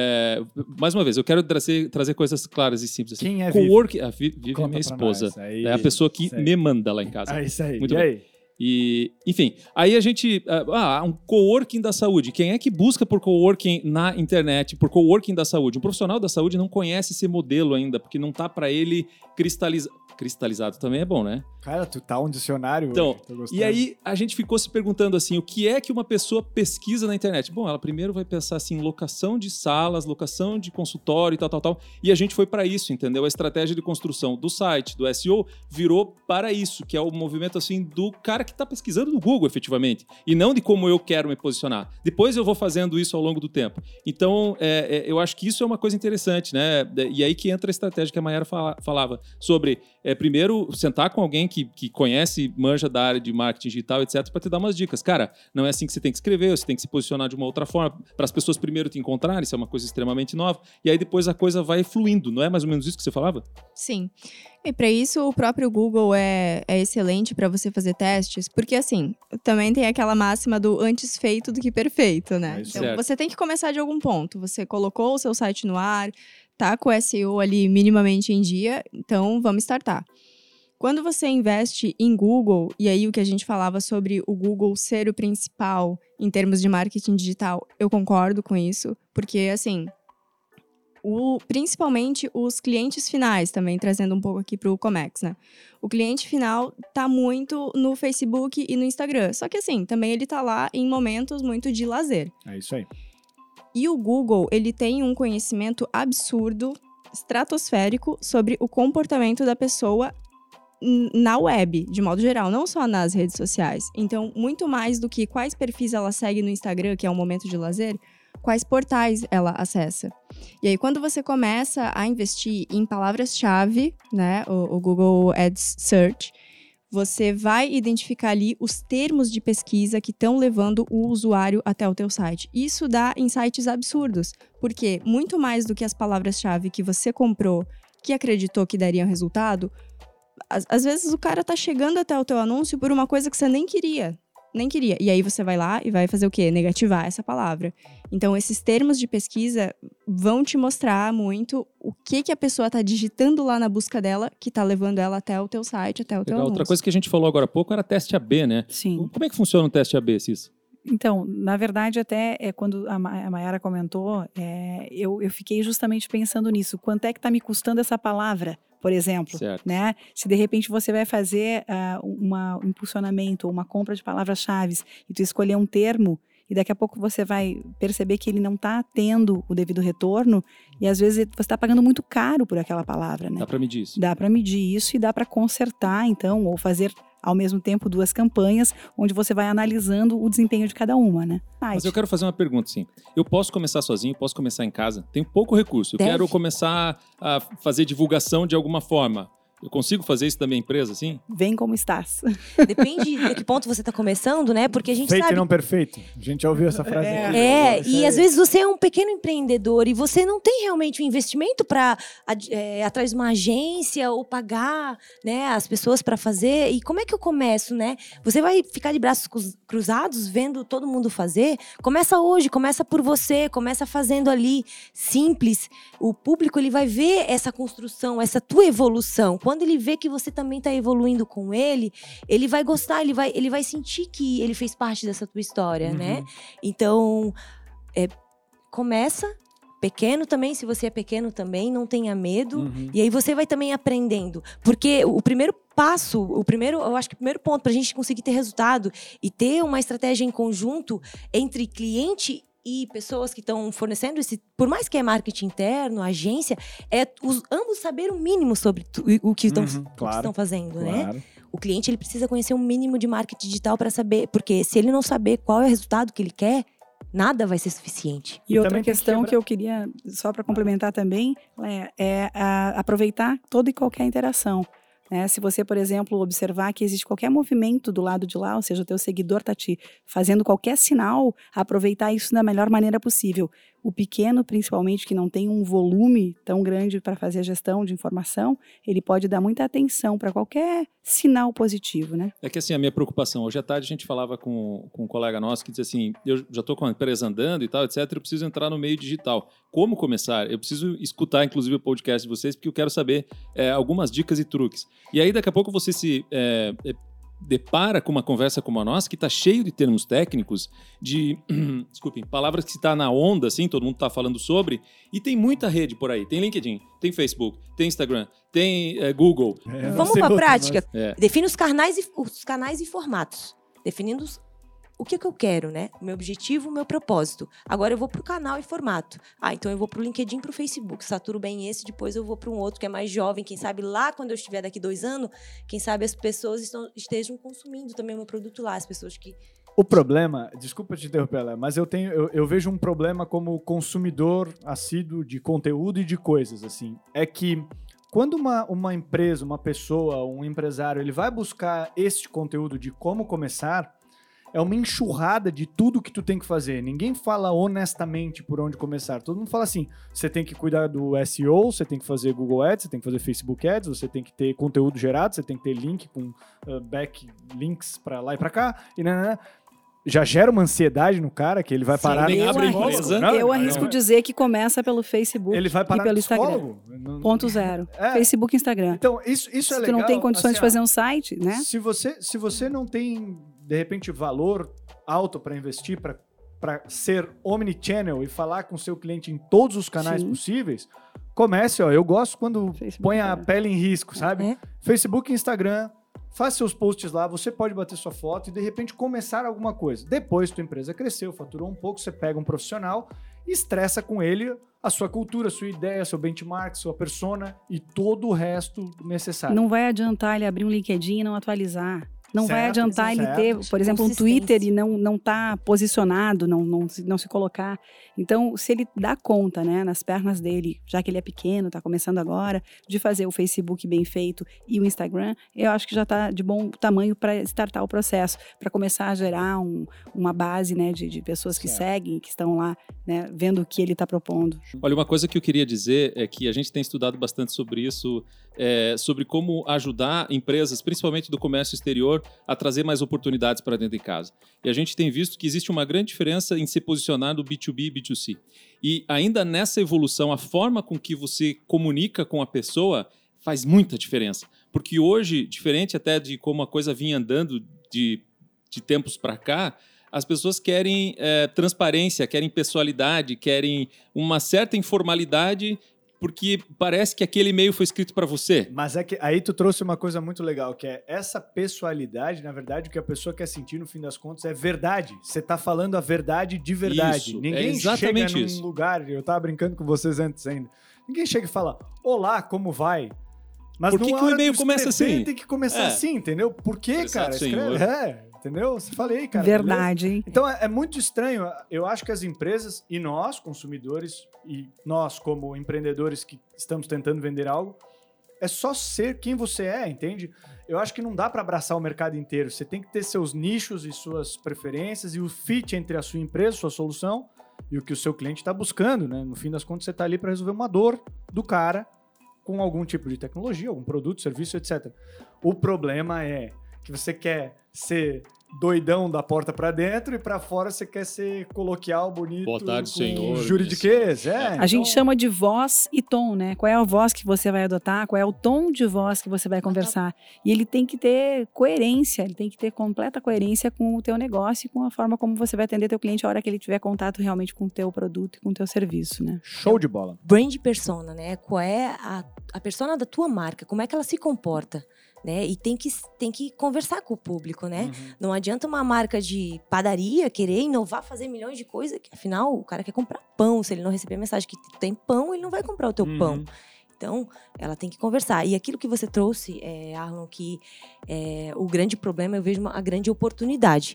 mais uma vez, eu quero trazer coisas claras e simples. Assim. Quem é Vive? A Vive é minha esposa. Aí, é a pessoa que me manda lá em casa. Isso aí. Muito e bem. Aí? E, enfim, aí a gente... um coworking da saúde. Quem é que busca por coworking na internet, por coworking da saúde? Um profissional da saúde não conhece esse modelo ainda, porque não está para ele cristalizar. cristalizado também é bom, né? Cara, tu tá um dicionário Então, hoje. Tô gostando. e aí a gente ficou se perguntando assim, o que é que uma pessoa pesquisa na internet? Bom, ela primeiro vai pensar assim, locação de salas, locação de consultório e tal. E a gente foi para isso, entendeu? A estratégia de construção do site, do SEO, virou para isso, que é o movimento assim do cara que tá pesquisando no Google, efetivamente. E não de como eu quero me posicionar. Depois eu vou fazendo isso ao longo do tempo. Então, eu acho que isso é uma coisa interessante, né? E aí que entra a estratégia que a Mayara falava sobre, primeiro, sentar com alguém que conhece, manja da área de marketing digital, etc., para te dar umas dicas. Cara, não é assim que você tem que escrever, você tem que se posicionar de uma outra forma, para as pessoas primeiro te encontrarem, isso é uma coisa extremamente nova, e aí depois a coisa vai fluindo, não é mais ou menos isso que você falava? Sim. E para isso, o próprio Google é excelente para você fazer testes, porque assim, também tem aquela máxima do antes feito do que perfeito, né? Então, certo. você tem que começar de algum ponto. Você colocou o seu site no ar, tá com o SEO ali minimamente em dia, então vamos startar. Quando você investe em Google, e aí o que a gente falava sobre o Google ser o principal em termos de marketing digital, eu concordo com isso, porque assim, principalmente os clientes finais, também trazendo um pouco aqui para o Comex, né? O cliente final tá muito no Facebook e no Instagram, só que assim, também ele tá lá em momentos muito de lazer. É isso aí. E o Google, ele tem um conhecimento absurdo, estratosférico, sobre o comportamento da pessoa na web, de modo geral, não só nas redes sociais. Então, muito mais do que quais perfis ela segue no Instagram, que é um momento de lazer, quais portais ela acessa. E aí, quando você começa a investir em palavras-chave, né, o Google Ads Search, você vai identificar ali os termos de pesquisa que estão levando o usuário até o teu site. Isso dá insights absurdos, porque muito mais do que as palavras-chave que você comprou, que acreditou que dariam resultado, às vezes o cara tá chegando até o teu anúncio por uma coisa que você nem queria. E aí você vai lá e vai fazer o quê? Negativar essa palavra. Então, esses termos de pesquisa vão te mostrar muito o que a pessoa tá digitando lá na busca dela, que tá levando ela até o teu site, até o teu anúncio. Outra coisa que a gente falou agora há pouco era teste AB, né? Sim. Como é que funciona o teste AB, Cis? Então, na verdade, até quando a Mayara comentou, eu fiquei justamente pensando nisso. Quanto é que está me custando essa palavra, por exemplo? Certo. Né? Se de repente você vai fazer um impulsionamento ou uma compra de palavras-chave e tu escolher um termo e daqui a pouco você vai perceber que ele não está tendo o devido retorno e às vezes você está pagando muito caro por aquela palavra, né? Dá para medir isso? Dá para medir isso e dá para consertar, então, ou fazer ao mesmo tempo 2 campanhas, onde você vai analisando o desempenho de cada uma, né? Mas eu quero fazer uma pergunta, assim. Eu posso começar sozinho, posso começar em casa? Tenho pouco recurso. Eu Deve. quero começar a fazer divulgação de alguma forma. Eu consigo fazer isso da minha empresa, assim? Vem como estás. Depende de que ponto você está começando, né? Porque a gente Feito sabe... e não perfeito. A gente já ouviu essa frase aqui. E às vezes você é um pequeno empreendedor e você não tem realmente um investimento para atrás de uma agência ou pagar, né, as pessoas para fazer. E como é que eu começo, né? Você vai ficar de braços cruzados vendo todo mundo fazer? Começa hoje, começa por você, começa fazendo ali, simples. O público, ele vai ver essa construção, essa tua evolução. Quando ele vê que você também está evoluindo com ele vai gostar, ele vai sentir que ele fez parte dessa tua história, né? Então, começa pequeno também, se você é pequeno também, não tenha medo. E aí você vai também aprendendo. Porque o primeiro passo, eu acho que o primeiro ponto para a gente conseguir ter resultado e ter uma estratégia em conjunto entre cliente e pessoas que estão fornecendo por mais que é marketing interno, agência, ambos saber o mínimo sobre o que estão fazendo, né? O cliente, ele precisa conhecer um mínimo de marketing digital para saber, porque se ele não saber qual é o resultado que ele quer, nada vai ser suficiente. E outra questão que eu queria, só para complementar também, é aproveitar toda e qualquer interação. Né? Se você, por exemplo, observar que existe qualquer movimento do lado de lá, ou seja, o teu seguidor está te fazendo qualquer sinal, aproveitar isso da melhor maneira possível. O pequeno, principalmente, que não tem um volume tão grande para fazer a gestão de informação, ele pode dar muita atenção para qualquer sinal positivo, né? É que assim, a minha preocupação, hoje à tarde a gente falava com um colega nosso que disse assim, eu já estou com a empresa andando e tal, etc, eu preciso entrar no meio digital. Como começar? Eu preciso escutar, inclusive, o podcast de vocês, porque eu quero saber algumas dicas e truques. E aí, daqui a pouco, você se depara com uma conversa como a nossa, que está cheio de termos técnicos, de, desculpem, palavras que está na onda, assim, todo mundo está falando sobre, e tem muita rede por aí. Tem LinkedIn, tem Facebook, tem Instagram, tem Google. Vamos para a prática. É. Define os canais e formatos. Definindo o que eu quero, né? O meu objetivo, o meu propósito. Agora eu vou para o canal e formato. Então eu vou para o LinkedIn, para o Facebook. Saturo bem esse, depois eu vou para um outro que é mais jovem. Quem sabe lá, quando eu estiver daqui 2 anos, quem sabe as pessoas estejam consumindo também o meu produto lá. As pessoas que... O problema, desculpa te interromper, Léo, mas eu vejo um problema como consumidor assíduo de conteúdo e de coisas, assim. É que quando uma empresa, uma pessoa, um empresário, ele vai buscar este conteúdo de como começar, é uma enxurrada de tudo que tu tem que fazer. Ninguém fala honestamente por onde começar. Todo mundo fala assim, você tem que cuidar do SEO, você tem que fazer Google Ads, você tem que fazer Facebook Ads, você tem que ter conteúdo gerado, você tem que ter link com backlinks pra lá e pra cá, e já gera uma ansiedade no cara que ele vai parar... nem abre a empresa. Eu arrisco dizer que começa pelo Facebook ele vai parar e pelo no Instagram. psicólogo? Ponto zero. Facebook e Instagram. Então, isso é Se legal. tu não tem condições assim, de fazer um site, né? Se você não tem, de repente, valor alto para investir, para ser omnichannel e falar com o seu cliente em todos os canais possíveis, comece, eu gosto quando põe a pele em risco, sabe? Facebook e Instagram, faz seus posts lá, você pode bater sua foto e, de repente, começar alguma coisa. Depois, tua empresa cresceu, faturou um pouco, você pega um profissional e estressa com ele a sua cultura, a sua ideia, seu benchmark, sua persona e todo o resto necessário. Não vai adiantar ele abrir um LinkedIn e não atualizar. Não vai adiantar ele ter, por exemplo, um Twitter e não tá posicionado, não se colocar. Então, se ele dá conta, né, nas pernas dele, já que ele é pequeno, está começando agora, de fazer o Facebook bem feito e o Instagram, eu acho que já está de bom tamanho para startar o processo, para começar a gerar uma base, né, de pessoas que seguem, que estão lá, né, vendo o que ele está propondo. Olha, uma coisa que eu queria dizer é que a gente tem estudado bastante sobre isso, sobre como ajudar empresas, principalmente do comércio exterior, a trazer mais oportunidades para dentro de casa. E a gente tem visto que existe uma grande diferença em se posicionar no B2B e B2C. E ainda nessa evolução, a forma com que você comunica com a pessoa faz muita diferença. Porque hoje, diferente até de como a coisa vinha andando de tempos para cá, as pessoas querem transparência, querem pessoalidade, querem uma certa informalidade, porque parece que aquele e-mail foi escrito para você. Mas é que aí tu trouxe uma coisa muito legal, que é essa pessoalidade, na verdade, o que a pessoa quer sentir no fim das contas é verdade. Você tá falando a verdade de verdade. Isso, Ninguém chega num lugar, eu tava brincando com vocês antes ainda, ninguém chega e fala, olá, como vai? Mas por que o e-mail começa assim? Tem que começar assim, entendeu? Por quê, cara? Escreve, entendeu? Você falei, cara. Verdade, beleza? hein? Então, é muito estranho. Eu acho que as empresas e nós, consumidores, e nós, como empreendedores que estamos tentando vender algo, é só ser quem você é, entende? Eu acho que não dá para abraçar o mercado inteiro. Você tem que ter seus nichos e suas preferências e o fit entre a sua empresa, sua solução e o que o seu cliente está buscando, né? No fim das contas, você está ali para resolver uma dor do cara com algum tipo de tecnologia, algum produto, serviço, etc. O problema é que você quer ser doidão da porta para dentro e para fora você quer ser coloquial, bonito. Boa tarde, senhor. Juridiquês, A gente chama de voz e tom, né? Qual é a voz que você vai adotar, qual é o tom de voz que você vai conversar. E ele tem que ter coerência, ele tem que ter completa coerência com o teu negócio e com a forma como você vai atender teu cliente a hora que ele tiver contato realmente com o teu produto e com o teu serviço, né? Show de bola. Brand persona, né? Qual é a persona da tua marca? Como é que ela se comporta? Né? E tem que conversar com o público, né? Não adianta uma marca de padaria querer inovar, fazer milhões de coisas, que afinal o cara quer comprar pão. Se ele não receber a mensagem que tem pão, ele não vai comprar o teu pão. Então, ela tem que conversar. E aquilo que você trouxe, Arlon, que o grande problema, eu vejo a grande oportunidade.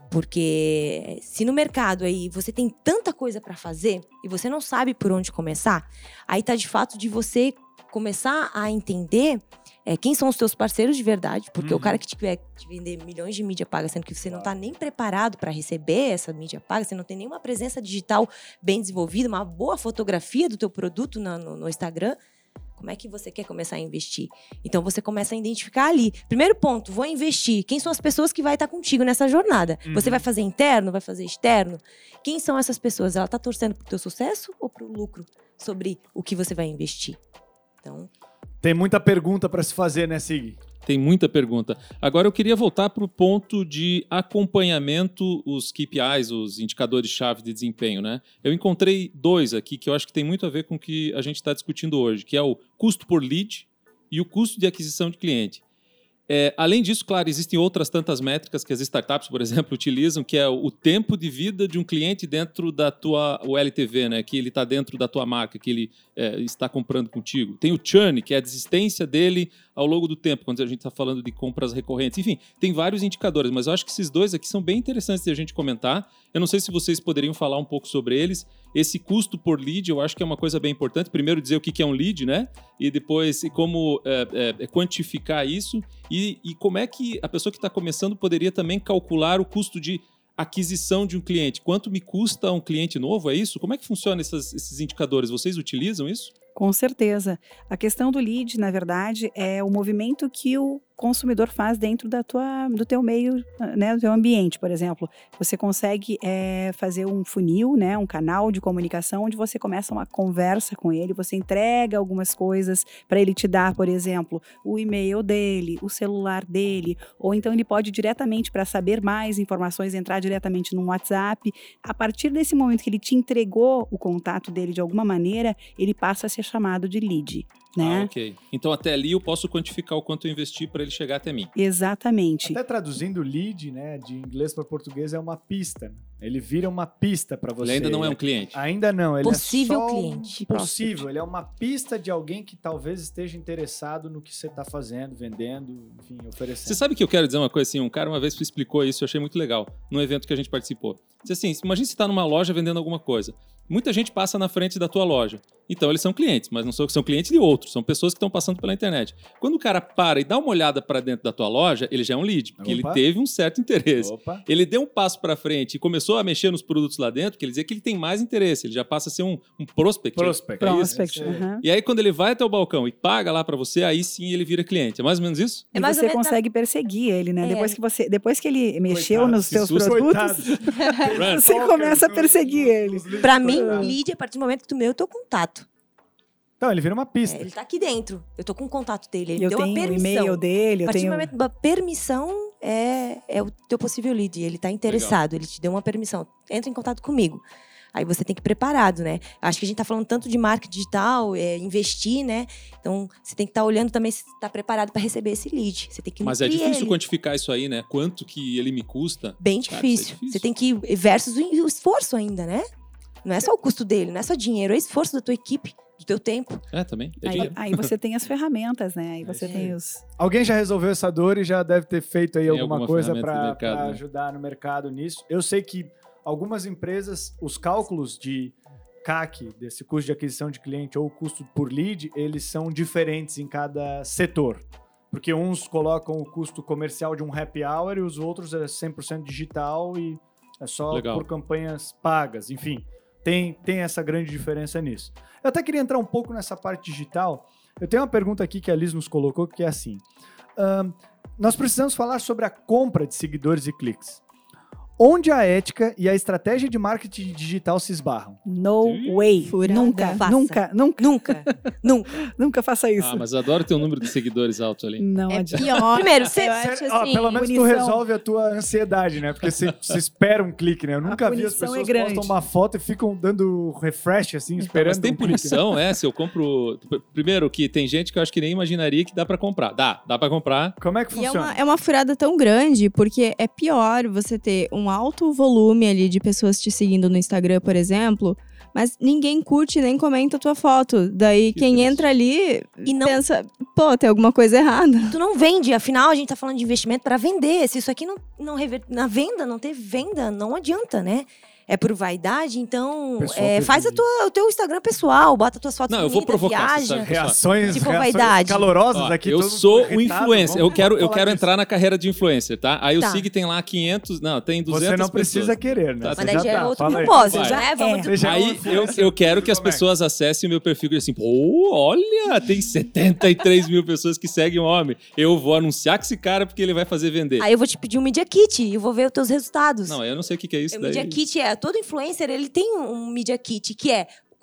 Porque se no mercado aí você tem tanta coisa para fazer e você não sabe por onde começar, aí tá de fato de você começar a entender quem são os teus parceiros de verdade, porque o cara que tiver te vender milhões de mídia paga, sendo que você não está nem preparado para receber essa mídia paga, você não tem nenhuma presença digital bem desenvolvida, uma boa fotografia do teu produto no Instagram, como é que você quer começar a investir? Então, você começa a identificar ali. Primeiro ponto, vou investir. Quem são as pessoas que vai estar contigo nessa jornada? Você vai fazer interno, vai fazer externo? Quem são essas pessoas? Ela está torcendo para o teu sucesso ou para o lucro sobre o que você vai investir? Então... Tem muita pergunta para se fazer, né, Sig? Tem muita pergunta. Agora eu queria voltar para o ponto de acompanhamento, os KPIs, os indicadores-chave de desempenho, né? Eu encontrei 2 aqui que eu acho que tem muito a ver com o que a gente está discutindo hoje, que é o custo por lead e o custo de aquisição de cliente. Além disso, claro, existem outras tantas métricas que as startups, por exemplo, utilizam, que é o tempo de vida de um cliente dentro da tua o LTV, né? Que ele está dentro da tua marca, que ele está comprando contigo. Tem o churn, que é a desistência dele ao longo do tempo, quando a gente está falando de compras recorrentes. Enfim, tem vários indicadores, mas eu acho que esses 2 aqui são bem interessantes de a gente comentar. Eu não sei se vocês poderiam falar um pouco sobre eles. Esse custo por lead, eu acho que é uma coisa bem importante. Primeiro, dizer o que é um lead, né? E depois, como quantificar isso. E como é que a pessoa que está começando poderia também calcular o custo de aquisição de um cliente. Quanto me custa um cliente novo, é isso? Como é que funciona esses indicadores? Vocês utilizam isso? Com certeza. A questão do lead, na verdade, é o movimento que o consumidor faz dentro do teu meio, né, do teu ambiente, por exemplo. Você consegue fazer um funil, né, um canal de comunicação onde você começa uma conversa com ele, você entrega algumas coisas para ele te dar, por exemplo, o e-mail dele, o celular dele, ou então ele pode diretamente, para saber mais informações, entrar diretamente no WhatsApp. A partir desse momento que ele te entregou o contato dele de alguma maneira, ele passa a ser chamado de lead, né? Ok. Então até ali eu posso quantificar o quanto eu investi para ele chegar até mim. Exatamente. Até traduzindo lead, né, de inglês para português é uma pista. Ele vira uma pista para você. Ele ainda não é um cliente. Ainda não. Ele Possível é só cliente. Possível. Ele é uma pista de alguém que talvez esteja interessado no que você está fazendo, vendendo, enfim, oferecendo. Você sabe que eu quero dizer uma coisa assim? Um cara uma vez me explicou isso, eu achei muito legal, num evento que a gente participou. Disse assim, imagina você está numa loja vendendo alguma coisa. Muita gente passa na frente da tua loja. Então, eles são clientes, mas não são clientes de outros. São pessoas que estão passando pela internet. Quando o cara para e dá uma olhada para dentro da tua loja, ele já é um lead, porque ele teve um certo interesse. Ele deu um passo para frente e começou a mexer nos produtos lá dentro, quer dizer que ele tem mais interesse. Ele já passa a ser um prospect. Prospect. Uhum. E aí, quando ele vai até o balcão e paga lá para você, aí sim ele vira cliente. É mais ou menos isso? E você consegue perseguir ele, né? Depois que ele mexeu nos seus produtos, você começa a perseguir ele. Pra mim, lead, a partir do momento que tu eu tô contato. Então, ele vira uma pista. Ele tá aqui dentro. Eu tô com o contato dele. Ele deu uma permissão. O e-mail dele. A partir do momento da permissão, é o teu possível lead. Ele tá interessado. Legal. Ele te deu uma permissão. Entra em contato comigo. Aí você tem que ir preparado, né? Acho que a gente tá falando tanto de marketing digital, investir, né? Então, você tem que estar olhando também se tá preparado para receber esse lead. Você tem que Mas é difícil quantificar isso aí, né? Quanto que ele me custa? Bem difícil. Você tem que ir versus o esforço ainda, né? Não é só o custo dele, não é só dinheiro, é esforço da tua equipe, do teu tempo. Também. Aí você tem as ferramentas, né? Aí você tem os... Alguém já resolveu essa dor e já deve ter feito aí alguma coisa para ajudar no mercado nisso. Eu sei que algumas empresas, os cálculos de CAC, desse custo de aquisição de cliente ou custo por lead, eles são diferentes em cada setor. Porque uns colocam o custo comercial de um happy hour e os outros é 100% digital e é só por campanhas pagas, enfim. Tem essa grande diferença nisso. Eu até queria entrar um pouco nessa parte digital. Eu tenho uma pergunta aqui que a Liz nos colocou, que é assim. Nós precisamos falar sobre a compra de seguidores e cliques. Onde a ética e a estratégia de marketing digital se esbarram? No way. Nunca faça isso. Mas eu adoro ter um número de seguidores altos ali. Não adianta. Primeiro, você acha assim... pelo menos tu resolve a tua ansiedade, né? Porque você espera um clique, né? Eu nunca vi as pessoas postam uma foto e ficam dando refresh, assim, esperando. Mas tem punição, né? Se eu compro... Primeiro que tem gente que eu acho que nem imaginaria que dá pra comprar. Dá pra comprar. Como é que funciona? É uma furada tão grande, porque é pior você ter um alto volume ali de pessoas te seguindo no Instagram, por exemplo, mas ninguém curte nem comenta a tua foto. Daí quem entra ali e não pensa, tem alguma coisa errada. Tu não vende, afinal a gente tá falando de investimento para vender. Se isso aqui não na venda, não ter venda, não adianta, né? É por vaidade, então faz o teu Instagram pessoal, bota tuas fotos bonitas, eu vou provocar, viaja. Reações vaidade. calorosas aqui. Eu sou um influencer, eu quero entrar na carreira de influencer, tá? Aí o SIG tem lá 500, tem 200 Você não precisa querer, né? Mas daí já é outro propósito, né? Aí eu quero que as pessoas acessem o meu perfil e assim, olha, tem 73 mil pessoas que seguem o homem. Eu vou anunciar com esse cara porque ele vai fazer vender. Aí eu vou te pedir um Media Kit e eu vou ver os teus resultados. Não, eu não sei o que é isso o daí. Media Kit todo influencer, ele tem um Media Kit, que é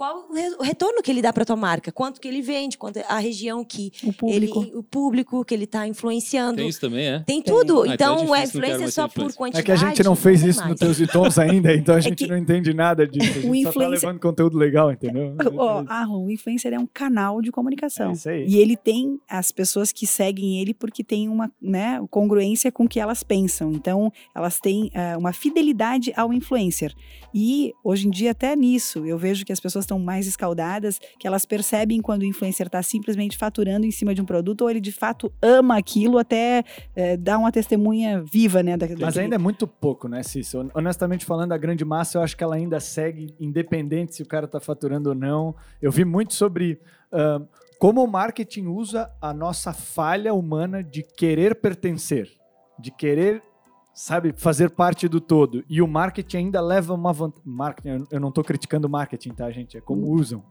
qual o retorno que ele dá para tua marca, quanto que ele vende, quanto a região que o público que ele tá influenciando. Tem isso também, é? Tem tudo. Então é influência só por quantidade. É que a gente não fez isso no Teus e Tons ainda, então a gente não entende nada disso. A gente só tá levando conteúdo legal, entendeu? O influencer é um canal de comunicação. É isso aí. E ele tem as pessoas que seguem ele porque tem uma, né, congruência com o que elas pensam. Então, elas têm uma fidelidade ao influencer. E, hoje em dia, até nisso, eu vejo que as pessoas estão mais escaldadas, que elas percebem quando o influencer está simplesmente faturando em cima de um produto, ou ele de fato ama aquilo até dar uma testemunha viva, né? Mas ainda é muito pouco, né, Cícero? Honestamente falando, a grande massa, eu acho que ela ainda segue, independente se o cara está faturando ou não. Eu vi muito sobre como o marketing usa a nossa falha humana de querer pertencer, de querer, sabe, fazer parte do todo. E o marketing ainda leva uma vantagem. Eu não estou criticando o marketing, tá, gente? É como usam.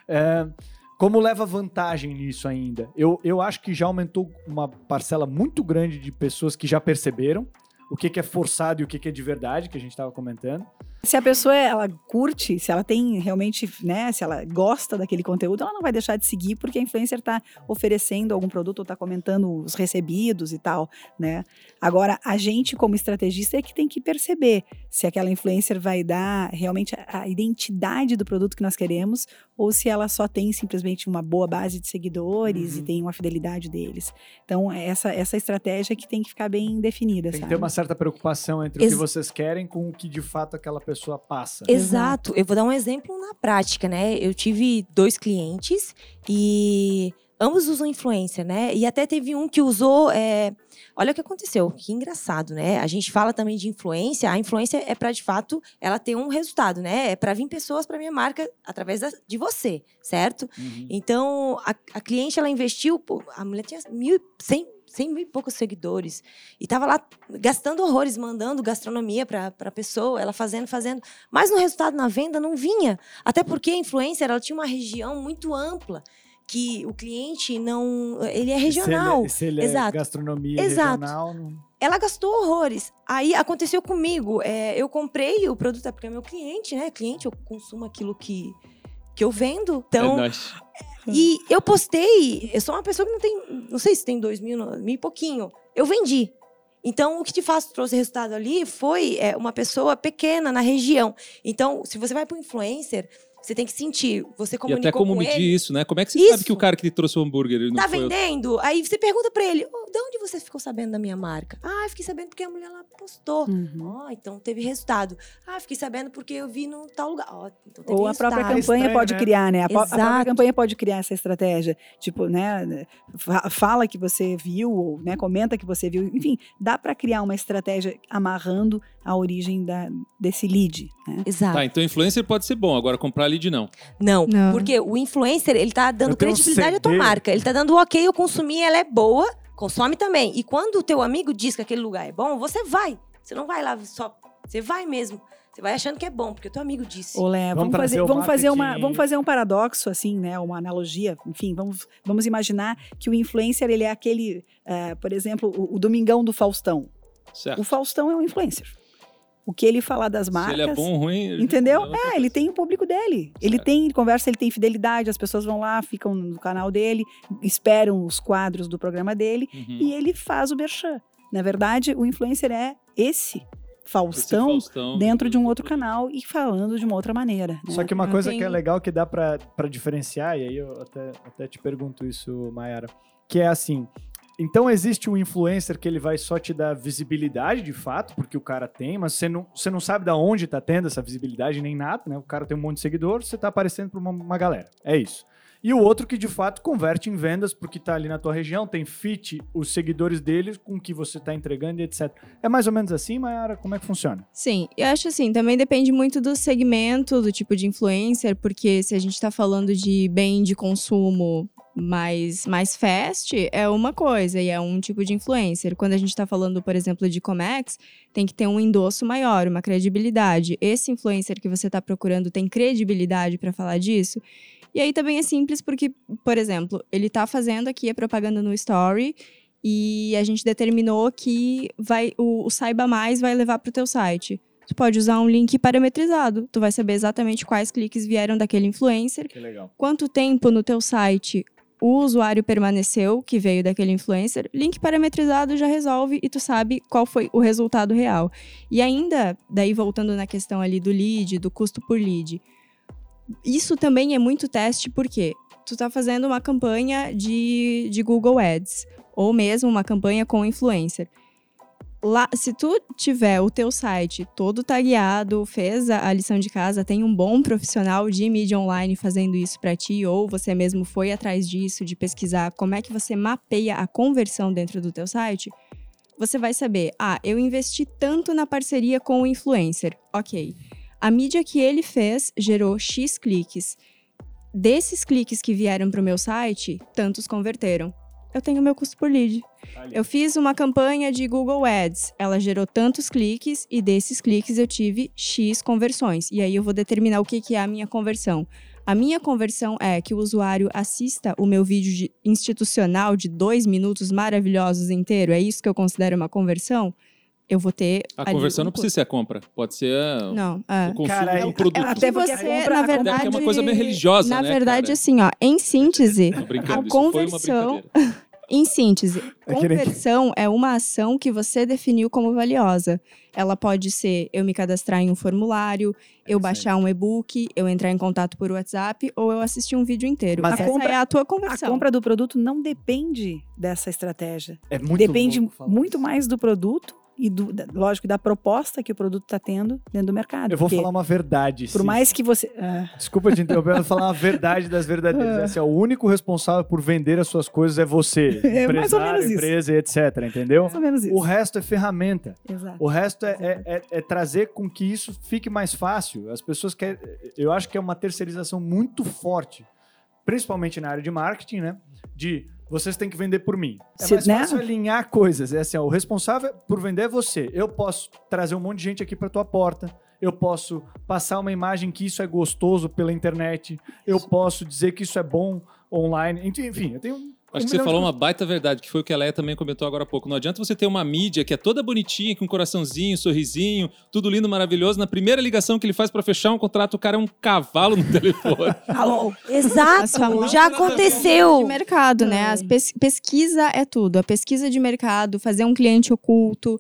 Como leva vantagem nisso ainda? Eu acho que já aumentou uma parcela muito grande de pessoas que já perceberam o que é forçado e o que é de verdade, que a gente estava comentando. Se a pessoa, ela curte, se ela tem realmente, né, se ela gosta daquele conteúdo, ela não vai deixar de seguir porque a influencer está oferecendo algum produto ou está comentando os recebidos e tal, né? Agora, a gente como estrategista é que tem que perceber se aquela influencer vai dar realmente a identidade do produto que nós queremos ou se ela só tem simplesmente uma boa base de seguidores e tem uma fidelidade deles. Então, essa estratégia que tem que ficar bem definida, Tem que sabe? ter uma certa preocupação entre o que vocês querem com o que de fato aquela pessoa passa. Exato. Eu vou dar um exemplo na prática, né? Eu tive 2 clientes e ambos usam influencer, né? E até teve um que usou... Olha o que aconteceu, que engraçado, né? A gente fala também de influência. A influência é para, de fato, ela ter um resultado, né? É para vir pessoas para minha marca através de você, certo? Então, a cliente, ela investiu... A mulher tinha 100 mil e poucos seguidores. E tava lá gastando horrores, mandando gastronomia pra pessoa, ela fazendo. Mas no resultado, na venda, não vinha. Até porque a influencer, ela tinha uma região muito ampla, que o cliente não... Ele é regional. Se ele é gastronomia regional... Não... Ela gastou horrores. Aí, aconteceu comigo. Eu comprei o produto, porque é meu cliente, né? Cliente, eu consumo aquilo que eu vendo. Então... E eu postei, eu sou uma pessoa que não tem, não sei se tem 2.000 e pouquinho. Eu vendi. Então, o que de fato trouxe resultado ali foi uma pessoa pequena na região. Então, se você vai para o influencer, você tem que sentir, você comunicou com ele. E até como medir isso, né? Como é que você sabe que o cara que te trouxe o hambúrguer não tá foi vendendo? Aí você pergunta pra ele, de onde você ficou sabendo da minha marca? Ah, fiquei sabendo porque a mulher lá postou. Então teve resultado. Ah, fiquei sabendo porque eu vi no tal lugar. Então teve ou resultado. a própria campanha pode criar, né? A própria campanha pode criar essa estratégia. Tipo, né? Fala que você viu, ou né, comenta que você viu. Enfim, dá pra criar uma estratégia amarrando a origem desse lead, né? Exato. Tá, então influencer pode ser bom, agora comprar lead não. Não, porque o influencer, ele tá dando credibilidade à tua marca. Ele tá dando ok, eu consumi, ela é boa, consome também. E quando o teu amigo diz que aquele lugar é bom, você vai. Você não vai lá só, você vai mesmo. Você vai achando que é bom, porque o teu amigo disse. Olé, vamos fazer um paradoxo, assim, né? Uma analogia. Enfim, vamos imaginar que o influencer, ele é aquele, por exemplo, o Domingão do Faustão. Certo. O Faustão é um influencer. O que ele falar das marcas... Se ele é bom ou ruim... Entendeu? Ele tem o público dele. Ele conversa, ele tem fidelidade, as pessoas vão lá, ficam no canal dele, esperam os quadros do programa dele e ele faz o merchan. Na verdade, o influencer é esse Faustão dentro de um outro canal e falando de uma outra maneira. Né? Só que uma coisa que é legal que dá pra diferenciar, e aí eu até te pergunto isso, Mayara, que é assim... Então existe um influencer que ele vai só te dar visibilidade de fato, porque o cara tem, mas você não sabe de onde tá tendo essa visibilidade nem nada, né? O cara tem um monte de seguidor, você tá aparecendo para uma galera. É isso. E o outro que de fato converte em vendas, porque tá ali na tua região, tem fit os seguidores deles com o que você tá entregando e etc. É mais ou menos assim, Mayara? Como é que funciona? Sim, eu acho assim, também depende muito do segmento, do tipo de influencer, porque se a gente tá falando de bem de consumo mais fast, é uma coisa e é um tipo de influencer. Quando a gente tá falando, por exemplo, de Comex, tem que ter um endosso maior, uma credibilidade. Esse influencer que você tá procurando tem credibilidade para falar disso? E aí também é simples porque, por exemplo, ele tá fazendo aqui a propaganda no Story e a gente determinou que o Saiba Mais vai levar pro teu site. Tu pode usar um link parametrizado. Tu vai saber exatamente quais cliques vieram daquele influencer. Que legal. Quanto tempo no teu site o usuário permaneceu, que veio daquele influencer. Link parametrizado já resolve e tu sabe qual foi o resultado real. E ainda, daí voltando na questão ali do lead, do custo por lead. Isso também é muito teste, porque tu tá fazendo uma campanha de Google Ads, ou mesmo uma campanha com influencer. Lá, se tu tiver o teu site todo tagueado, fez a lição de casa, tem um bom profissional de mídia online fazendo isso para ti, ou você mesmo foi atrás disso, de pesquisar como é que você mapeia a conversão dentro do teu site, você vai saber, eu investi tanto na parceria com o influencer. Ok, a mídia que ele fez gerou X cliques. Desses cliques que vieram para o meu site, tantos converteram. Eu tenho meu custo por lead. Eu fiz uma campanha de Google Ads, ela gerou tantos cliques e desses cliques eu tive X conversões. E aí eu vou determinar o que é a minha conversão. A minha conversão é que o usuário assista o meu vídeo institucional de 2 minutos maravilhosos inteiro. É isso que eu considero uma conversão? Eu vou ter... A conversão não precisa ser a compra, pode ser o consumo do produto. Até porque você, na verdade... É uma coisa meio religiosa, na né, verdade, cara? assim, em síntese, a conversão... Em síntese, conversão é uma ação que você definiu como valiosa. Ela pode ser eu me cadastrar em um formulário, eu baixar um e-book, eu entrar em contato por WhatsApp ou eu assistir um vídeo inteiro. Mas essa é a tua conversão. A compra do produto não depende dessa estratégia. Muito depende louco muito mais do produto e, lógico, da proposta que o produto está tendo dentro do mercado. Eu vou falar uma verdade. Por mais que você... Desculpa te interromper, eu vou falar uma verdade das verdadeiras. Assim, o único responsável por vender as suas coisas é você. Mais ou menos empresa e etc, entendeu? Mais ou menos isso. O resto é ferramenta. Exato. O resto é trazer com que isso fique mais fácil. As pessoas querem... Eu acho que é uma terceirização muito forte, principalmente na área de marketing, né? De... Vocês têm que vender por mim. É mais fácil alinhar coisas. É assim, o responsável por vender é você. Eu posso trazer um monte de gente aqui para tua porta. Eu posso passar uma imagem que isso é gostoso pela internet. Eu posso dizer que isso é bom online. Enfim, eu tenho... Acho que você falou uma baita verdade, que foi o que a Leia também comentou agora há pouco. Não adianta você ter uma mídia que é toda bonitinha, com um coraçãozinho, sorrisinho, tudo lindo, maravilhoso. Na primeira ligação que ele faz pra fechar um contrato, o cara é um cavalo no telefone. Alô? Exato, já aconteceu. De mercado, né? Pesquisa é tudo. A pesquisa de mercado, fazer um cliente oculto,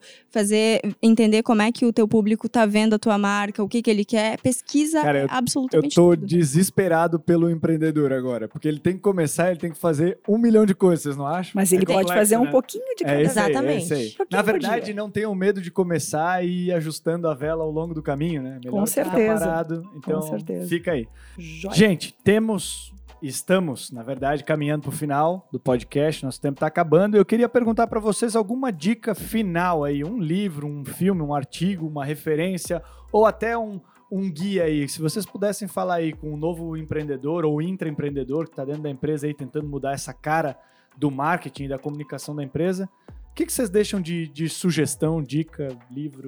entender como é que o teu público tá vendo a tua marca, o que ele quer. Pesquisa é absolutamente tudo. Eu tô desesperado pelo empreendedor agora, porque ele tem que começar, ele tem que fazer 1 milhão de coisas, vocês não acham? Mas ele pode fazer um pouquinho de cada. Exatamente. Na verdade, não tenham medo de começar e ir ajustando a vela ao longo do caminho, né? Melhor com certeza. Ficar parado. Então, com certeza. Fica aí. Joia. Gente, estamos, na verdade, caminhando para o final do podcast, nosso tempo está acabando. Eu queria perguntar para vocês alguma dica final aí, um livro, um filme, um artigo, uma referência, ou até um guia aí. Se vocês pudessem falar aí com um novo empreendedor ou intraempreendedor que está dentro da empresa aí tentando mudar essa cara do marketing e da comunicação da empresa, o que vocês deixam de sugestão, dica, livro?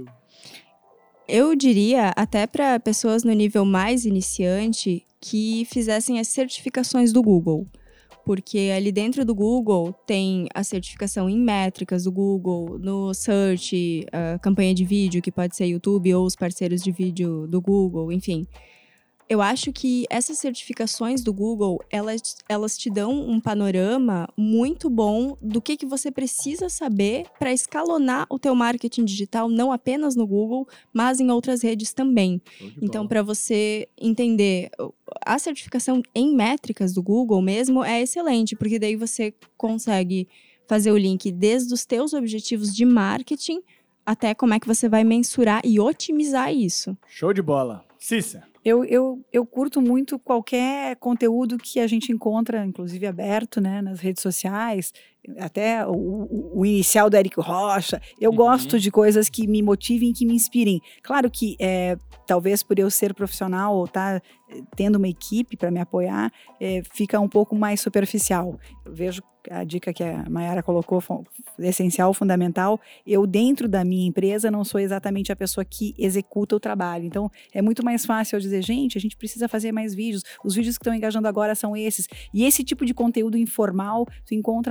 Eu diria, até para pessoas no nível mais iniciante, que fizessem as certificações do Google. Porque ali dentro do Google tem a certificação em métricas do Google, no search, a campanha de vídeo, que pode ser YouTube ou os parceiros de vídeo do Google, enfim. Eu acho que essas certificações do Google, elas te dão um panorama muito bom do que você precisa saber para escalonar o teu marketing digital, não apenas no Google, mas em outras redes também. Então, para você entender, a certificação em métricas do Google mesmo é excelente, porque daí você consegue fazer o link desde os teus objetivos de marketing até como é que você vai mensurar e otimizar isso. Show de bola. Cissa. Eu curto muito qualquer conteúdo que a gente encontra, inclusive aberto, né, nas redes sociais, até o inicial do Érico Rocha. Eu gosto de coisas que me motivem, que me inspirem. Claro que, talvez por eu ser profissional ou estar tendo uma equipe para me apoiar, fica um pouco mais superficial. Eu vejo a dica que a Mayara colocou, essencial, fundamental. Eu, dentro da minha empresa, não sou exatamente a pessoa que executa o trabalho. Então, é muito mais fácil eu dizer, gente, a gente precisa fazer mais vídeos. Os vídeos que estão engajando agora são esses. E esse tipo de conteúdo informal, tu encontra muito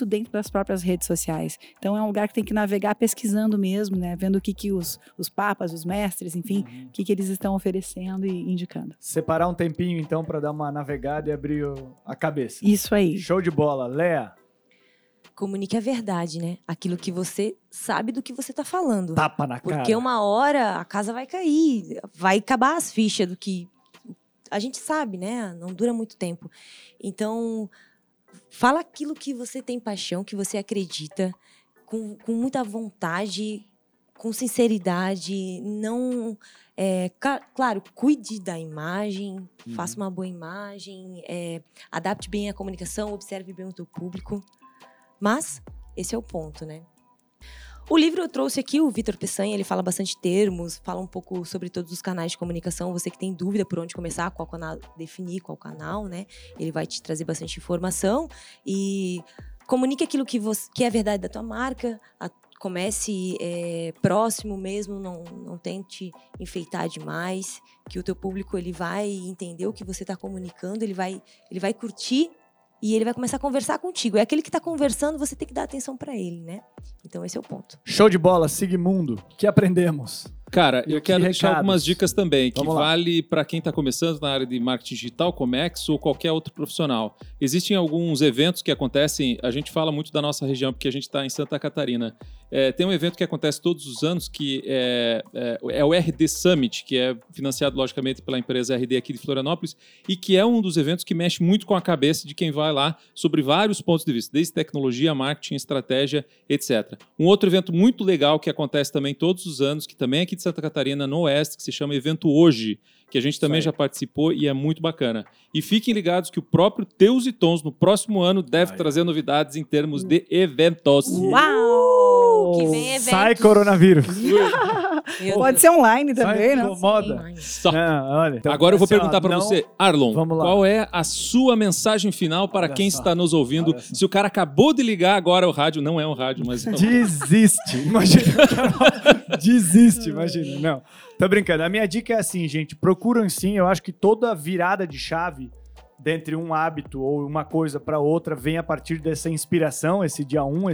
muito dentro das próprias redes sociais. Então é um lugar que tem que navegar pesquisando mesmo, né? Vendo o que os papas, os mestres, enfim, o que eles estão oferecendo e indicando. Separar um tempinho, então, para dar uma navegada e abrir a cabeça. Isso aí. Show de bola. Léa. Comunique a verdade, né? Aquilo que você sabe do que você tá falando. Tapa na cara. Porque uma hora a casa vai cair, vai acabar as fichas do que a gente sabe, né? Não dura muito tempo. Então, fala aquilo que você tem paixão, que você acredita, com muita vontade, com sinceridade. Não, claro, cuide da imagem, faça uma boa imagem, adapte bem a comunicação, observe bem o teu público. Mas esse é o ponto, né? O livro eu trouxe aqui, o Vitor Peçanha, ele fala bastante termos, fala um pouco sobre todos os canais de comunicação. Você que tem dúvida por onde começar, qual canal definir, qual canal, né? Ele vai te trazer bastante informação e comunique aquilo que é a verdade da tua marca. Comece próximo mesmo, não tente enfeitar demais, que o teu público ele vai entender o que você está comunicando, ele vai curtir. E ele vai começar a conversar contigo. É aquele que está conversando, você tem que dar atenção para ele, né? Então, esse é o ponto. Show de bola, Sigmundo. O que aprendemos? Cara, eu quero deixar recados? algumas dicas também, que Vamos lá. vale para quem está começando na área de marketing digital, Comex ou qualquer outro profissional. Existem alguns eventos que acontecem, a gente fala muito da nossa região, porque a gente está em Santa Catarina. Tem um evento que acontece todos os anos, que é o RD Summit, que é financiado, logicamente, pela empresa RD aqui de Florianópolis, e que é um dos eventos que mexe muito com a cabeça de quem vai lá, sobre vários pontos de vista, desde tecnologia, marketing, estratégia, etc. Um outro evento muito legal que acontece também todos os anos, que também é aqui de Santa Catarina, no Oeste, que se chama Evento Hoje, que a gente também já participou e é muito bacana. E fiquem ligados que o próprio Teus e Tons, no próximo ano, deve trazer novidades em termos de eventos. Uau! Que vem eventos. Sai coronavírus. Pode ser online também, né? Moda. Só. Olha, então, Agora eu vou assim, perguntar para você, Arlon, Vamos lá. qual é a sua mensagem final para Olha quem só. está nos ouvindo? Olha só. Se o cara acabou de ligar agora o rádio, não é um rádio, mas... Desiste. Imagina. Desiste, imagina. Não, tô brincando. A minha dica é assim, gente. Procuram sim. Eu acho que toda virada de chave dentre um hábito ou uma coisa para outra vem a partir dessa inspiração, esse dia 1,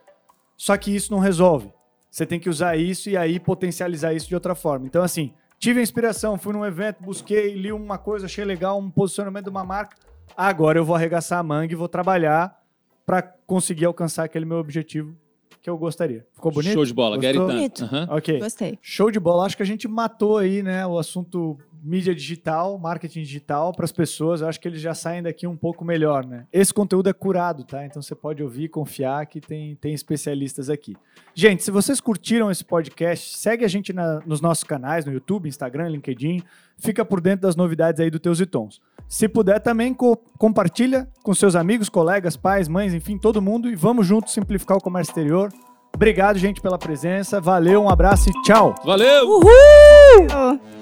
Só que isso não resolve. Você tem que usar isso e aí potencializar isso de outra forma. Então, assim, tive a inspiração, fui num evento, busquei, li uma coisa, achei legal, um posicionamento de uma marca. Agora eu vou arregaçar a manga e vou trabalhar para conseguir alcançar aquele meu objetivo que eu gostaria. Ficou bonito? Show de bola, Gostou? get it done. Bonito. Aham. Ok. Gostei. Show de bola. Acho que a gente matou aí, né, o assunto mídia digital, marketing digital para as pessoas. Eu acho que eles já saem daqui um pouco melhor, né? Esse conteúdo é curado, tá? Então você pode ouvir e confiar que tem especialistas aqui. Gente, se vocês curtiram esse podcast, segue a gente nos nossos canais, no YouTube, Instagram, LinkedIn. Fica por dentro das novidades aí do Teus e Tons. Se puder também, compartilha com seus amigos, colegas, pais, mães, enfim, todo mundo. E vamos juntos simplificar o comércio exterior. Obrigado, gente, pela presença. Valeu, um abraço e tchau! Valeu! Uhul!